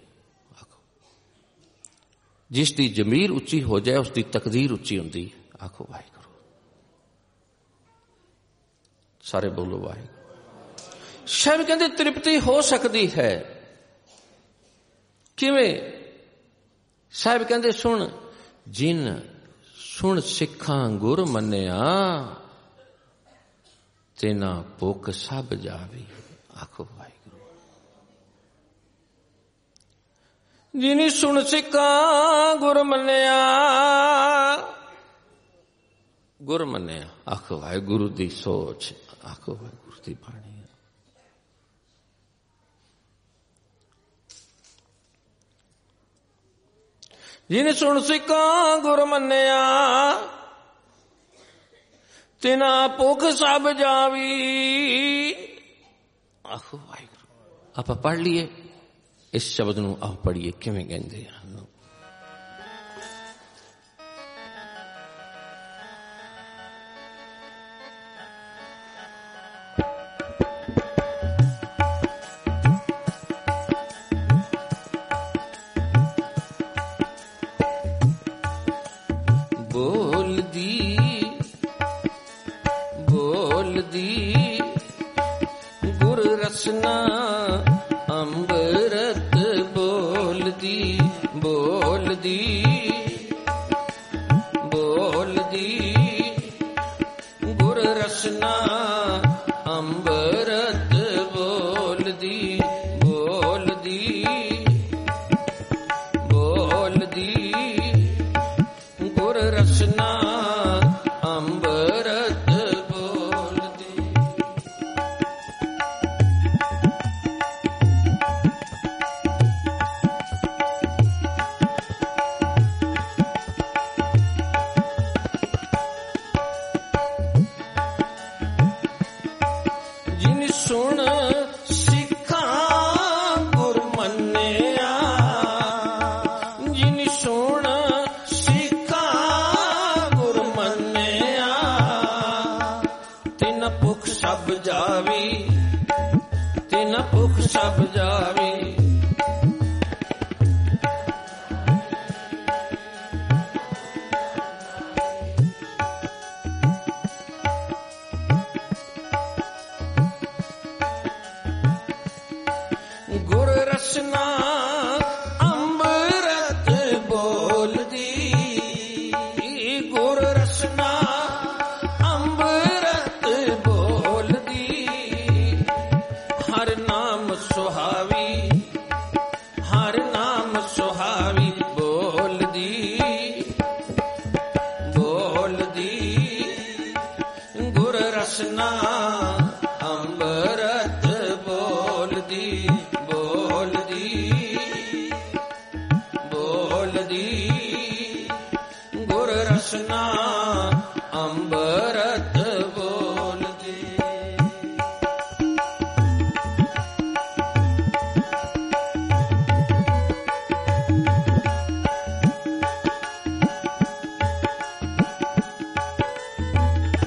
ਜਿਸ ਦੀ ਜ਼ਮੀਰ ਉੱਚੀ ਹੋ ਜਾਏ ਉਸ ਦੀ ਤਕਦੀਰ ਉੱਚੀ ਹੁੰਦੀ ਹੈ, ਆਖੋ ਵਾਹਿਗੁਰੂ। ਸਾਰੇ ਬੋਲੋ ਵਾਹਿਗੁਰੂ। ਸਾਹਿਬ ਕਹਿੰਦੇ ਤ੍ਰਿਪਤੀ ਹੋ ਸਕਦੀ ਹੈ ਕਿਵੇਂ? ਸਾਹਿਬ ਕਹਿੰਦੇ ਸੁਣ, ਜਿਨ ਸੁਣ ਸਿੱਖਾਂ ਗੁਰ ਮੰਨਿਆ, ਤੇਨਾ ਭੁੱਖ ਸਭ ਜਾਵੀ, ਆਖੋ ਵਾਹਿਗੁਰੂ। ਜਿਨੀ ਸੁਣ ਸਿੱਖਾਂ ਗੁਰ ਮੰਨਿਆ, ਗੁਰ ਮੰਨਿਆ, ਆਖੋ ਵਾਹਿਗੁਰੂ ਦੀ ਸੋਚ, ਆਖੋ ਵਾਹਿਗੁਰੂ ਦੀ ਬਾਣੀ। ਜਿਨ ਸੁਣ ਸਿੱਖਾਂ ਗੁਰ ਮੰਨਿਆ, ਤਿਨਾ ਭੁੱਖ ਸਭ ਜਾਵੀ, ਆਖੋ ਵਾਹਿਗੁਰੂ। ਆਪਾਂ ਪੜ੍ਹ ਲਈਏ ਇਸ ਸ਼ਬਦ ਨੂੰ, ਆਪ ਪੜ੍ਹੀਏ ਕਿਵੇਂ ਕਹਿੰਦੇ ਹਨ।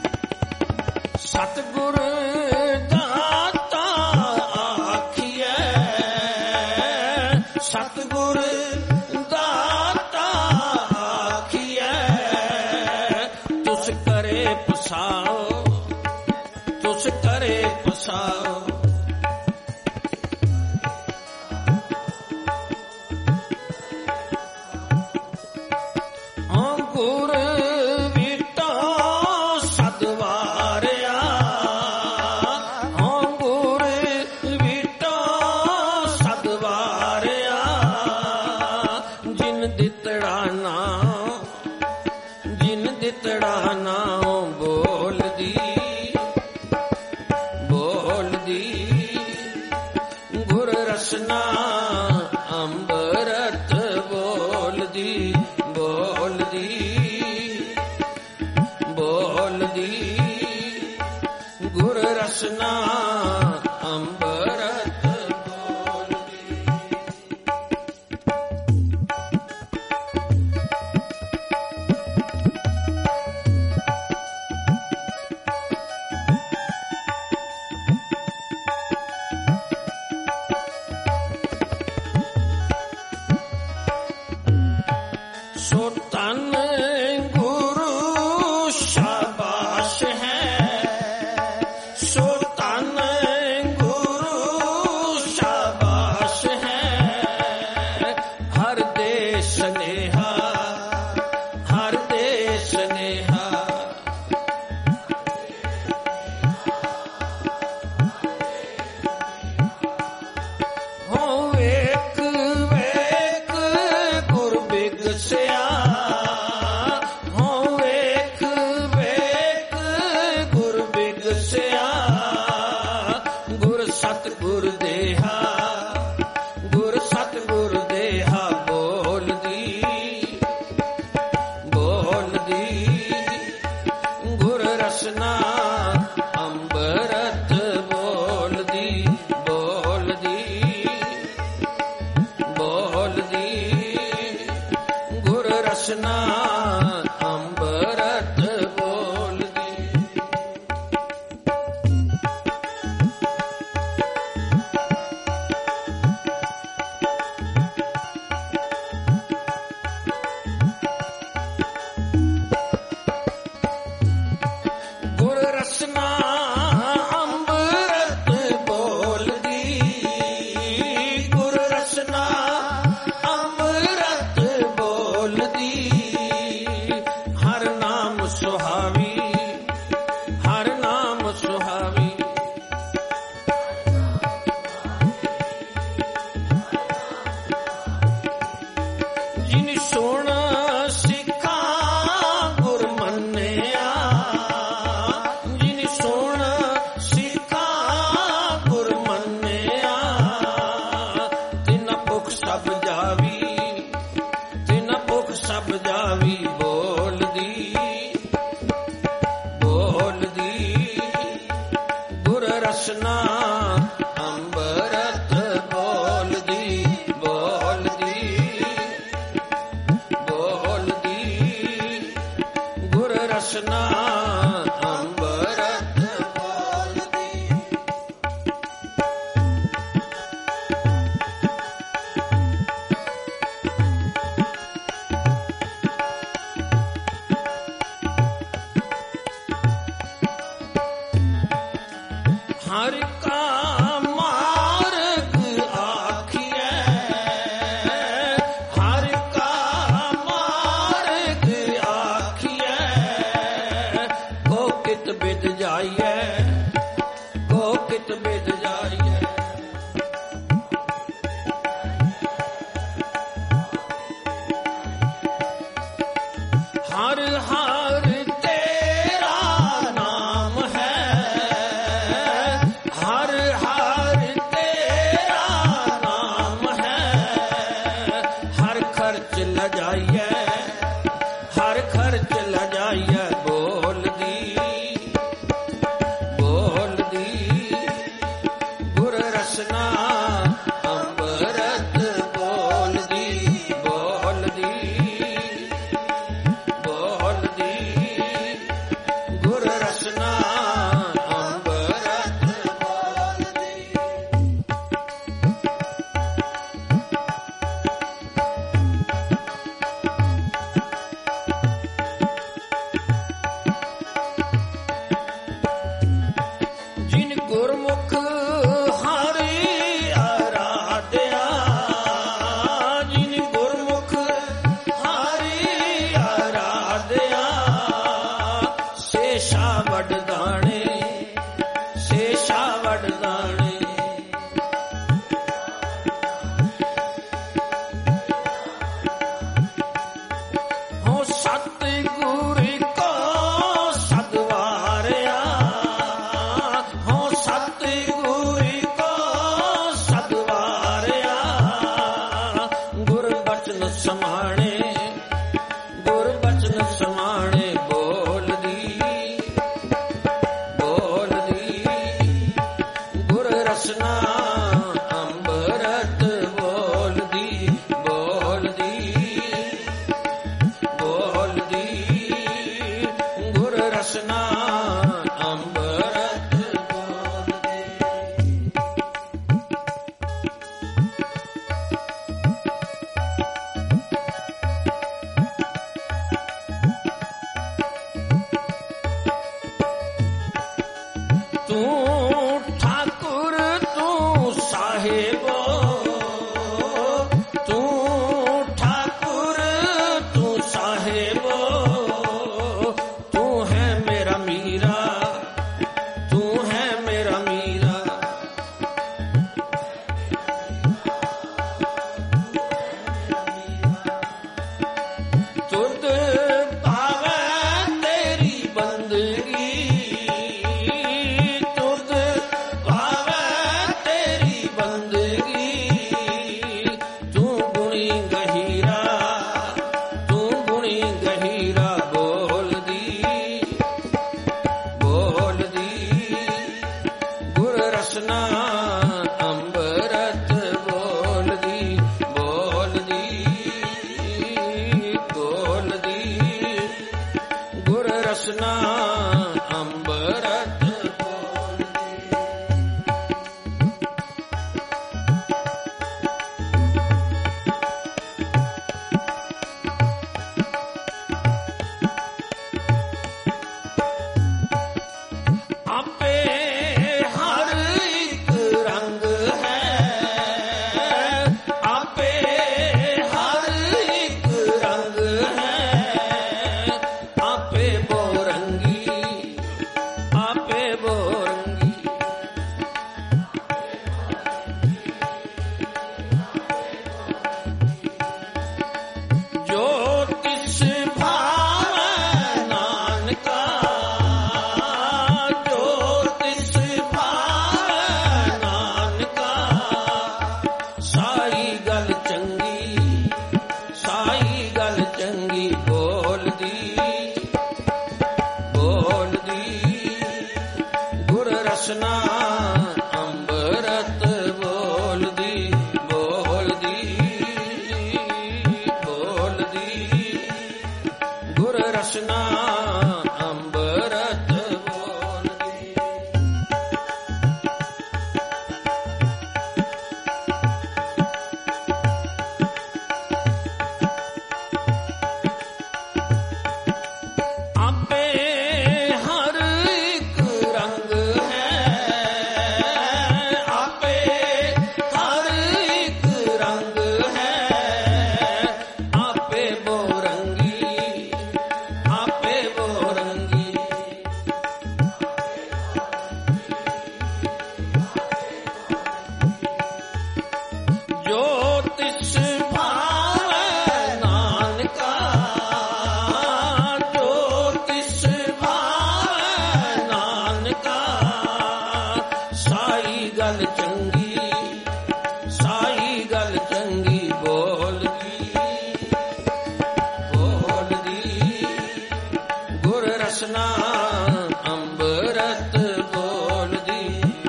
ਸਤਿਗੁਰ ਦਾਤਾ ਆਖੀਐ ਰਸਨਾ ਅੰਬਰਤ ਬੋਲਦੀ ਬੋਲਦੀ ਬੋਲਦੀ ਗੁਰ ਰਸਨਾ ਅੰਬਰਤ ਬੋਲਦੀ। ਸੋ ਤਨ ਗੁਰੂ ਸ਼ਾਬਾਸ਼ ਹੈ, ਸੋ ਤਨ ਗੁਰੂ ਸ਼ਾਬਾਸ਼ ਹੈ। ਹਰ ਦੇ ਸਨੇਹਾ, ਹਰ ਦੇ ਸਨੇਹਾ, ਹੋ ਵੇਖ ਵੇਖ ਗੁਰ ਬਿਗਸਿਆ, ਹੋ ਵੇਖ ਵੇਖ ਗੁਰ ਬਿਗਸਿਆ। ਗੁਰ ਸਤਿਗੁਰ ਦੇਹਾ, ਗੁਰ ਸਤਿਗੁਰ ਦੇਹਾ ਬੋਲਦੀ ਬੋਲਦੀ ਗੁਰ ਰਸਨਾ ਅੰਬਰਤ ਬੋਲਦੀ ਬੋਲਦੀ ਬੋਲਦੀ ਗੁਰ ਰਸਨਾ ਅੰਬਰਤ ਬੋਲਦੀ। ਗੁਰ ਰਸਨਾ ਅੰਬਰਤ ਬੋਲਦੀ, ਗੁਰ ਰਸਨਾ ਅੰਮ੍ਰਿਤ ਬੋਲਦੀ। ਹਰ ਨਾਮ ਸੁਹਾਵੀ, ਹਰ ਨਾਮ ਸੁਹਾਵੀ, ਜਿਨ ਸੁਣ ਸਿੱਖਾਂ ਗੁਰ ਮੰਨਿਆ, ਜਿਨ ਸੁਣ ਸਿੱਖਾਂ ਗੁਰ ਮੰਨਿਆ। ਤਿਨ ਭੁਖ ਸਭ ਜਾਵੀ, ਤਿਨ ਭੁਖ ਸਭ ਜਾਵੀ ਬੋਲਦੀ ਬੋਲਦੀ ਗੁਰ ਰਸਨਾ ਅੰਬਰਤ ਬੋਲਦੀ ਬੋਲਦੀ ਬੋਲਦੀ ਗੁਰ ਰਸਨਾ ਅੰਬਰਤ ਬੋਲਦੀ। ਹਰ ਕਾ ਮਾਰਗ ਆਖੀਐ, ਹਰ ਕਾ ਮਾਰਗ ਆਖੀਐ। साहेबो तू ठाकुर तू साहेबो तू है मेरा मीरा तू है मेरा मीरा तुद पावे तेरी बंदगी तुद पावे तेरी बंदगी तू गुणी गहीरा बोल दी गुर रसना अंबरत बोल दी गुर रसना अंबरत बोल दी। आपे हर एक रंग है आपे हर एक रंग है आपे बोरंगी जो तिस भावै नानका जो तिस भावै नानका साई गल चंगी बोल दी गुर रसना अंबरत बोल दी गुर रसना अंबरत बोल दी। आपे हर एक रंग है आपे हर एक रंग है आपे बोरंगी जो तिस भावै नानका जो तिस भावै नानका साई गल चंगी बोल दी गुर रसना अंबरत बोल दी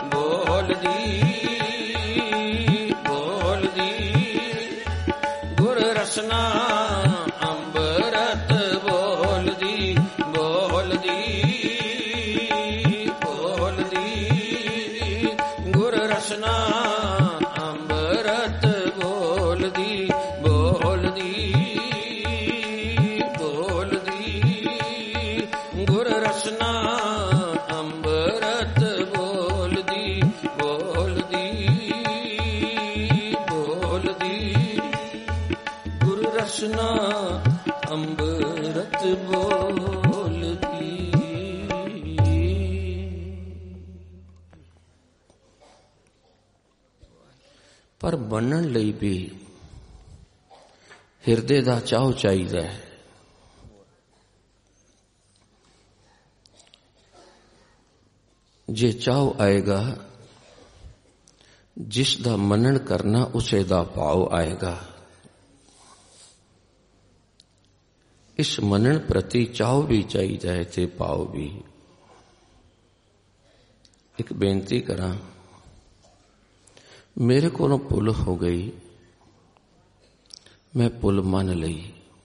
गुर रसना अंबरत बोल दी गुर रसना अंबरत बोल दी गुर रसना अंबरत बोल दी गुर रसना अंबरत बोल दी। पर बनन ਲਈ भी ਹਿਰਦੇ ਦਾ ਚਾਹ ਚਾਹੀਦਾ ਹੈ। ਜੇ ਚਾਹ ਆਏਗਾ ਜਿਸ ਦਾ ਮੰਨਣ ਕਰਨਾ ਉਸੇ ਦਾ ਭਾਵ ਆਏਗਾ। ਇਸ ਮੰਨਣ ਪ੍ਰਤੀ ਚਾਹ ਵੀ ਚਾਹੀਦਾ ਹੈ ਤੇ ਭਾਵ ਵੀ। ਇੱਕ ਬੇਨਤੀ ਕਰਾਂ, ਮੇਰੇ ਕੋਲੋਂ ਭੁੱਲ ਹੋ ਗਈ, ਮੈਂ ਭੁੱਲ ਮੰਨ ਲਈ,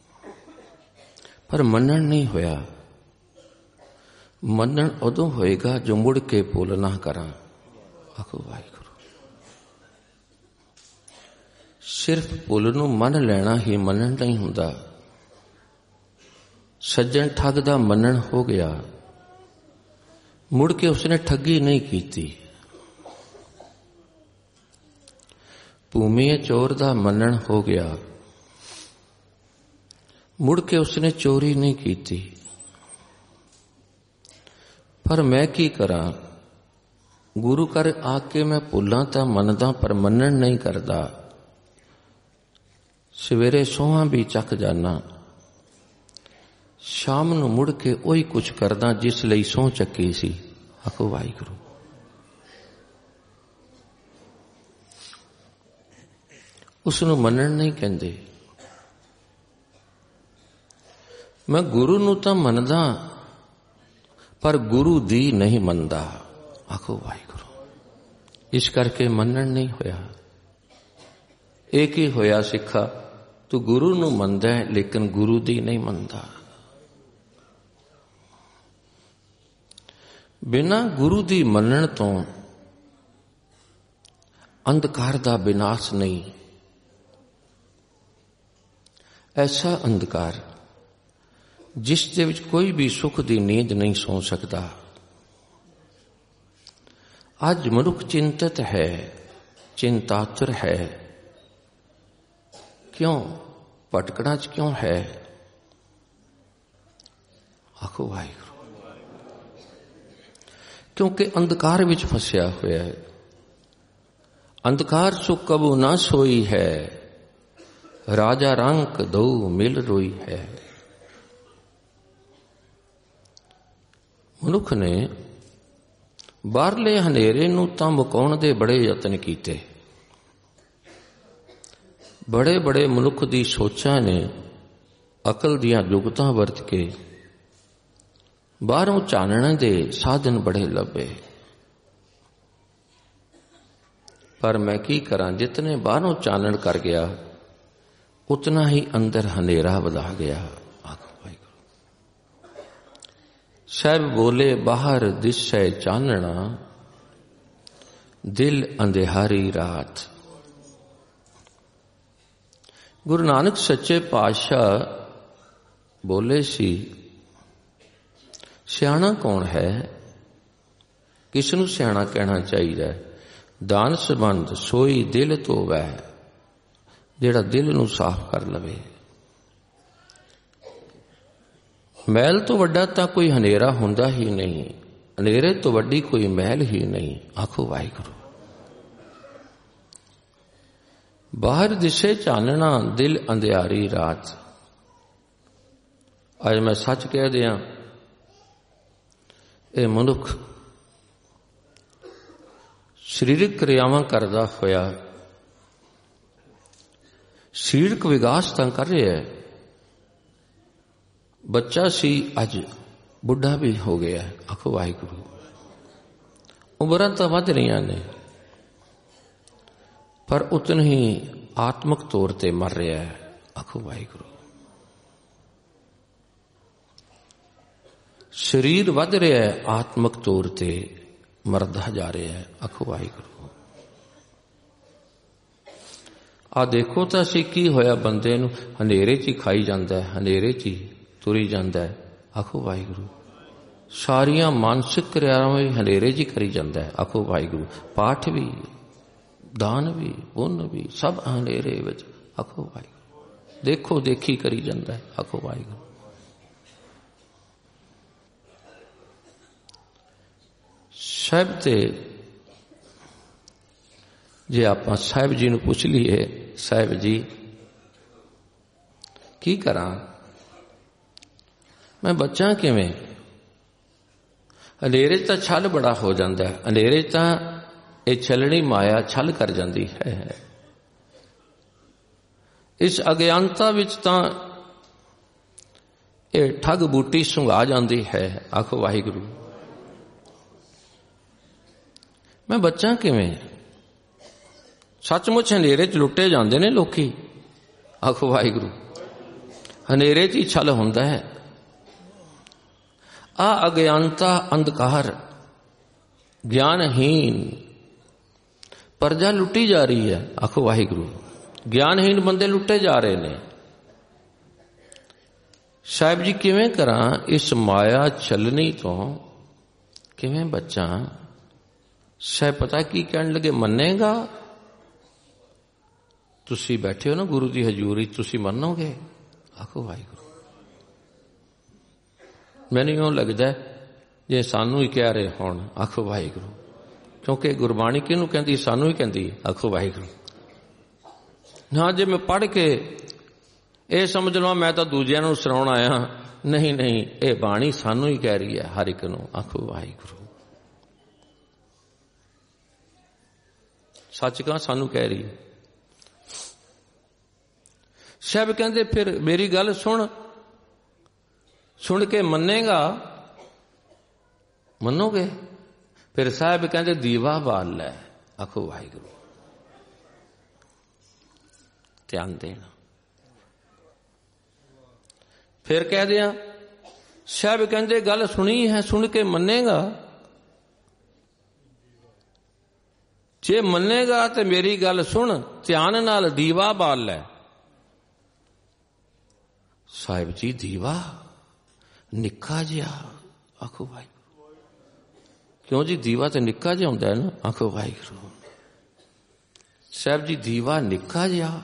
ਪਰ ਮੰਨਣ ਨਹੀਂ ਹੋਇਆ। ਮੰਨਣ ਉਦੋਂ ਹੋਏਗਾ ਜੋ ਮੁੜ ਕੇ ਭੁੱਲ ਨਾ ਕਰਾਂ। ਆਖੋ ਵਾਹਿਗੁਰੂ। ਸਿਰਫ ਭੁੱਲ ਨੂੰ ਮੰਨ ਲੈਣਾ ਹੀ ਮੰਨਣ ਨਹੀਂ ਹੁੰਦਾ। ਸੱਜਣ ਠੱਗ ਦਾ ਮੰਨਣ ਹੋ ਗਿਆ, ਮੁੜ ਕੇ ਉਸਨੇ ਠੱਗੀ ਨਹੀਂ ਕੀਤੀ। ਭੂਮੀਏ ਚੋਰ ਦਾ ਮੰਨਣ ਹੋ ਗਿਆ। ਮੁੜ ਕੇ ਉਸਨੇ ਚੋਰੀ ਨਹੀਂ ਕੀਤੀ। ਪਰ ਮੈਂ ਕੀ ਕਰਾਂ, ਗੁਰੂ ਘਰ ਆ ਕੇ ਮੈਂ ਭੁੱਲਾਂ ਤਾਂ ਮੰਨਦਾ ਪਰ ਮੰਨਣ ਨਹੀਂ ਕਰਦਾ। ਸਵੇਰੇ ਸੋਹਾਂ ਵੀ ਚੱਕ ਜਾਨਾ, ਸ਼ਾਮ ਨੂੰ ਮੁੜ ਕੇ ਉਹੀ ਕੁਛ ਕਰਦਾ ਜਿਸ ਲਈ ਸਹੁੰ ਚੱਕੀ ਸੀ। ਆਖੋ ਵਾਹਿਗੁਰੂ। ਉਸ ਨੂੰ ਮੰਨਣ ਨਹੀਂ ਕਹਿੰਦੇ। ਮੈਂ ਗੁਰੂ ਨੂੰ ਤਾਂ ਮੰਨਦਾ ਪਰ ਗੁਰੂ ਦੀ ਨਹੀਂ ਮੰਨਦਾ। ਆਖੋ ਵਾਹਿਗੁਰੂ। ਇਸ ਕਰਕੇ ਮੰਨਣ ਨਹੀਂ ਹੋਇਆ। ਇਹ ਕੀ ਹੋਇਆ ਸਿੱਖਾ, ਤੂੰ ਗੁਰੂ ਨੂੰ ਮੰਨਦਾ ਹੈ ਲੇਕਿਨ ਗੁਰੂ ਦੀ ਨਹੀਂ ਮੰਨਦਾ। ਬਿਨਾਂ ਗੁਰੂ ਦੀ ਮੰਨਣ ਤੋਂ ਅੰਧਕਾਰ ਦਾ ਵਿਨਾਸ਼ ਨਹੀਂ। ਐਸਾ ਅੰਧਕਾਰ ਜਿਸ ਦੇ ਵਿੱਚ ਕੋਈ ਵੀ ਸੁੱਖ ਦੀ ਨੀਂਦ ਨਹੀਂ ਸੌਂ ਸਕਦਾ। ਅੱਜ ਮਨੁੱਖ ਚਿੰਤਤ ਹੈ, ਚਿੰਤਾਤੁਰ ਹੈ। ਕਿਉਂ? ਭਟਕਣਾ ਚ ਕਿਉਂ ਹੈ? ਆਖੋ ਵਾਹਿਗੁਰੂ। ਕਿਉਂਕਿ ਅੰਧਕਾਰ ਵਿੱਚ ਫਸਿਆ ਹੋਇਆ ਹੈ। ਅੰਧਕਾਰ ਸੋ ਕਬੂ ਨਾ ਸੋਈ ਹੈ, ਰਾਜਾ ਰੰਕ ਦਉ ਮਿਲ ਰੋਈ ਹੈ। ਮਨੁੱਖ ਨੇ ਬਾਹਰਲੇ ਹਨੇਰੇ ਨੂੰ ਤਾਂ ਮੁਕਾਉਣ ਦੇ ਬੜੇ ਯਤਨ ਕੀਤੇ। ਬੜੇ ਬੜੇ ਮਨੁੱਖ ਦੀ ਸੋਚਾਂ ਨੇ ਅਕਲ ਦੀਆਂ ਜੁਗਤਾਂ ਵਰਤ ਕੇ ਬਾਹਰੋਂ ਚਾਨਣ ਦੇ ਸਾਧਨ ਬੜੇ ਲੱਭੇ। ਪਰ ਮੈਂ ਕੀ ਕਰਾਂ, ਜਿਤਨੇ ਬਾਹਰੋਂ ਚਾਨਣ ਕਰ ਗਿਆ ਉਤਨਾ ਹੀ ਅੰਦਰ ਹਨੇਰਾ ਵਧਾ ਗਿਆ। ਸਾਹਿਬ ਬੋਲੇ ਬਾਹਰ ਦਿਸੈ ਚਾਨਣਾ, ਦਿਲ ਅੰਧਿਆਰੀ ਰਾਤ। ਗੁਰੂ ਨਾਨਕ ਸੱਚੇ ਪਾਤਸ਼ਾਹ ਬੋਲੇ ਸੀ, ਸਿਆਣਾ ਕੌਣ ਹੈ? ਕਿਸ ਨੂੰ ਸਿਆਣਾ ਕਹਿਣਾ ਚਾਹੀਦਾ? ਦਾਨ ਸੰਬੰਧ ਸੋਈ ਦਿਲ ਧੋਵੈ, ਜਿਹੜਾ ਦਿਲ ਨੂੰ ਸਾਫ਼ ਕਰ ਲਵੇ। ਮੈਲ ਤੋਂ ਵੱਡਾ ਤਾਂ ਕੋਈ ਹਨੇਰਾ ਹੁੰਦਾ ਹੀ ਨਹੀਂ, ਹਨੇਰੇ ਤੋਂ ਵੱਡੀ ਕੋਈ ਮੈਲ ਹੀ ਨਹੀਂ। ਆਖੋ ਵਾਹਿਗੁਰੂ। ਬਾਹਰ ਦਿਸੇ ਚਾਨਣਾ, ਦਿਲ ਅੰਧਿਆਰੀ ਰਾਤ। ਅੱਜ ਮੈਂ ਸੱਚ ਕਹਿ ਦਿਆਂ, ਇਹ ਮਨੁੱਖ ਸਰੀਰਕ ਕਿਰਿਆਵਾਂ ਕਰਦਾ ਹੋਇਆ ਸਰੀਰਕ ਵਿਕਾਸ ਤਾਂ ਕਰ ਰਿਹਾ ਹੈ। ਬੱਚਾ ਸੀ, ਅੱਜ ਬੁੱਢਾ ਵੀ ਹੋ ਗਿਆ। ਆਖੋ ਵਾਹਿਗੁਰੂ। ਉਮਰਾਂ ਤਾਂ ਵੱਧ ਰਹੀਆਂ ਨੇ ਪਰ ਉਤਨ ਹੀ ਆਤਮਿਕ ਤੌਰ ਤੇ ਮਰ ਰਿਹਾ ਹੈ। ਆਖੋ ਵਾਹਿਗੁਰੂ। ਸਰੀਰ ਵੱਧ ਰਿਹਾ ਹੈ, ਆਤਮਿਕ ਤੌਰ ਤੇ ਮਰਦਾ ਜਾ ਰਿਹਾ ਹੈ। ਆਖੋ ਵਾਹਿਗੁਰੂ। ਆ ਦੇਖੋ ਤਾਂ ਸੀ ਕੀ ਹੋਇਆ ਬੰਦੇ ਨੂੰ, ਹਨੇਰੇ 'ਚ ਹੀ ਖਾਈ ਜਾਂਦਾ ਹੈ, ਹਨੇਰੇ 'ਚ ਹੀ ਤੁਰੀ ਜਾਂਦਾ ਹੈ। ਆਖੋ ਵਾਹਿਗੁਰੂ। ਸਾਰੀਆਂ ਮਾਨਸਿਕ ਕਿਰਿਆਵਾਂ ਵੀ ਹਨੇਰੇ 'ਚ ਹੀ ਕਰੀ ਜਾਂਦਾ ਹੈ। ਆਖੋ ਵਾਹਿਗੁਰੂ। ਪਾਠ ਵੀ, ਦਾਨ ਵੀ, ਪੁੰਨ ਵੀ, ਸਭ ਹਨੇਰੇ ਵਿੱਚ। ਆਖੋ ਵਾਹਿਗੁਰੂ। ਦੇਖੋ ਦੇਖੀ ਕਰੀ ਜਾਂਦਾ ਹੈ। ਆਖੋ ਵਾਹਿਗੁਰੂ। ਸਾਹਿਬ ਤੇ ਜੇ ਆਪਾਂ ਸਾਹਿਬ ਜੀ ਨੂੰ ਪੁੱਛ ਲਈਏ, ਸਾਹਿਬ ਜੀ ਕੀ ਕਰਾਂ, ਮੈਂ ਬਚਾਂ ਕਿਵੇਂ? ਹਨੇਰੇ 'ਚ ਤਾਂ ਛਲ ਬੜਾ ਹੋ ਜਾਂਦਾ ਹੈ। ਹਨੇਰੇ 'ਚ ਤਾਂ ਇਹ ਛਲਣੀ ਮਾਇਆ ਛਲ ਕਰ ਜਾਂਦੀ ਹੈ। ਇਸ ਅਗਿਆਨਤਾ ਵਿੱਚ ਤਾਂ ਇਹ ਠੱਗ ਬੂਟੀ ਸੁੰਘਾ ਜਾਂਦੀ ਹੈ। ਆਖੋ ਵਾਹਿਗੁਰੂ। ਮੈਂ ਬਚਾਂ ਕਿਵੇਂ? ਸੱਚਮੁੱਚ ਹਨੇਰੇ 'ਚ ਲੁੱਟੇ ਜਾਂਦੇ ਨੇ ਲੋਕੀ। ਆਖੋ ਵਾਹਿਗੁਰੂ। ਹਨੇਰੇ 'ਚ ਹੀ ਛਲ ਹੁੰਦਾ ਹੈ। ਆ ਅਗਿਆਨਤਾ, ਅੰਧਕਾਰ, ਗਿਆਨਹੀਨ ਪ੍ਰਜਾ ਲੁੱਟੀ ਜਾ ਰਹੀ ਹੈ। ਆਖੋ ਵਾਹਿਗੁਰੂ। ਗਿਆਨਹੀਨ ਬੰਦੇ ਲੁੱਟੇ ਜਾ ਰਹੇ ਨੇ। ਸਾਹਿਬ ਜੀ ਕਿਵੇਂ ਕਰਾਂ ਇਸ ਮਾਇਆ ਛਲਣੀ ਤੋਂ, ਕਿਵੇਂ ਬਚਾਂ? ਸਾਹਿਬ ਪਤਾ ਕੀ ਕਹਿਣ ਲੱਗੇ, ਮੰਨੇਗਾ? ਤੁਸੀਂ ਬੈਠੇ ਹੋ ਨਾ ਗੁਰੂ ਦੀ ਹਜ਼ੂਰੀ, ਤੁਸੀਂ ਮੰਨੋਗੇ? ਆਖੋ ਵਾਹਿਗੁਰੂ। ਮੈਨੂੰ ਇਉਂ ਲੱਗਦਾ ਜੇ ਸਾਨੂੰ ਹੀ ਕਹਿ ਰਹੇ ਹੋਣ ਆਖੋ ਵਾਹਿਗੁਰੂ, ਕਿਉਂਕਿ ਗੁਰਬਾਣੀ ਕਿਹਨੂੰ ਕਹਿੰਦੀ? ਸਾਨੂੰ ਹੀ ਕਹਿੰਦੀ ਆਖੋ ਵਾਹਿਗੁਰੂ। ਨਾ ਜੇ ਮੈਂ ਪੜ੍ਹ ਕੇ ਇਹ ਸਮਝ ਲਵਾਂ ਮੈਂ ਤਾਂ ਦੂਜਿਆਂ ਨੂੰ ਸੁਣਾਉਣ ਆਇਆ, ਨਹੀਂ ਨਹੀਂ, ਇਹ ਬਾਣੀ ਸਾਨੂੰ ਹੀ ਕਹਿ ਰਹੀ ਹੈ, ਹਰ ਇੱਕ ਨੂੰ ਆਖੋ ਵਾਹਿਗੁਰੂ। ਸੱਚ ਕਹਾਂ, ਸਾਨੂੰ ਕਹਿ ਰਹੀ ਹੈ। ਸਾਹਿਬ ਕਹਿੰਦੇ ਫਿਰ ਮੇਰੀ ਗੱਲ ਸੁਣ, ਸੁਣ ਕੇ ਮੰਨੇਗਾ? ਮੰਨੋਗੇ? ਫਿਰ ਸਾਹਿਬ ਕਹਿੰਦੇ ਦੀਵਾ ਬਾਲ ਲੈ, ਆਖੋ ਵਾਹਿਗੁਰੂ। ਧਿਆਨ ਦੇਣਾ। ਫਿਰ ਕਹਿ ਦਿਆਂ, ਸਾਹਿਬ ਕਹਿੰਦੇ ਗੱਲ ਸੁਣੀ ਹੈ, ਸੁਣ ਕੇ ਮੰਨੇਗਾ? ਜੇ ਮੰਨੇਗਾ ਤੇ ਮੇਰੀ ਗੱਲ ਸੁਣ, ਧਿਆਨ ਨਾਲ ਦੀਵਾ ਬਾਲ ਲੈ। ਸਾਹਿਬ ਜੀ ਦੀਵਾ ਨਿੱਕਾ ਜਿਹਾ, ਆਖੋ ਵਾਹਿਗੁਰੂ। ਕਿਉਂ ਜੀ? ਦੀਵਾ ਤੇ ਨਿੱਕਾ ਜਿਹਾ ਹੁੰਦਾ ਹੈ ਨਾ, ਆਖੋ ਵਾਹਿਗੁਰੂ। ਸਾਹਿਬ ਜੀ ਦੀਵਾ ਨਿੱਕਾ ਜਿਹਾ,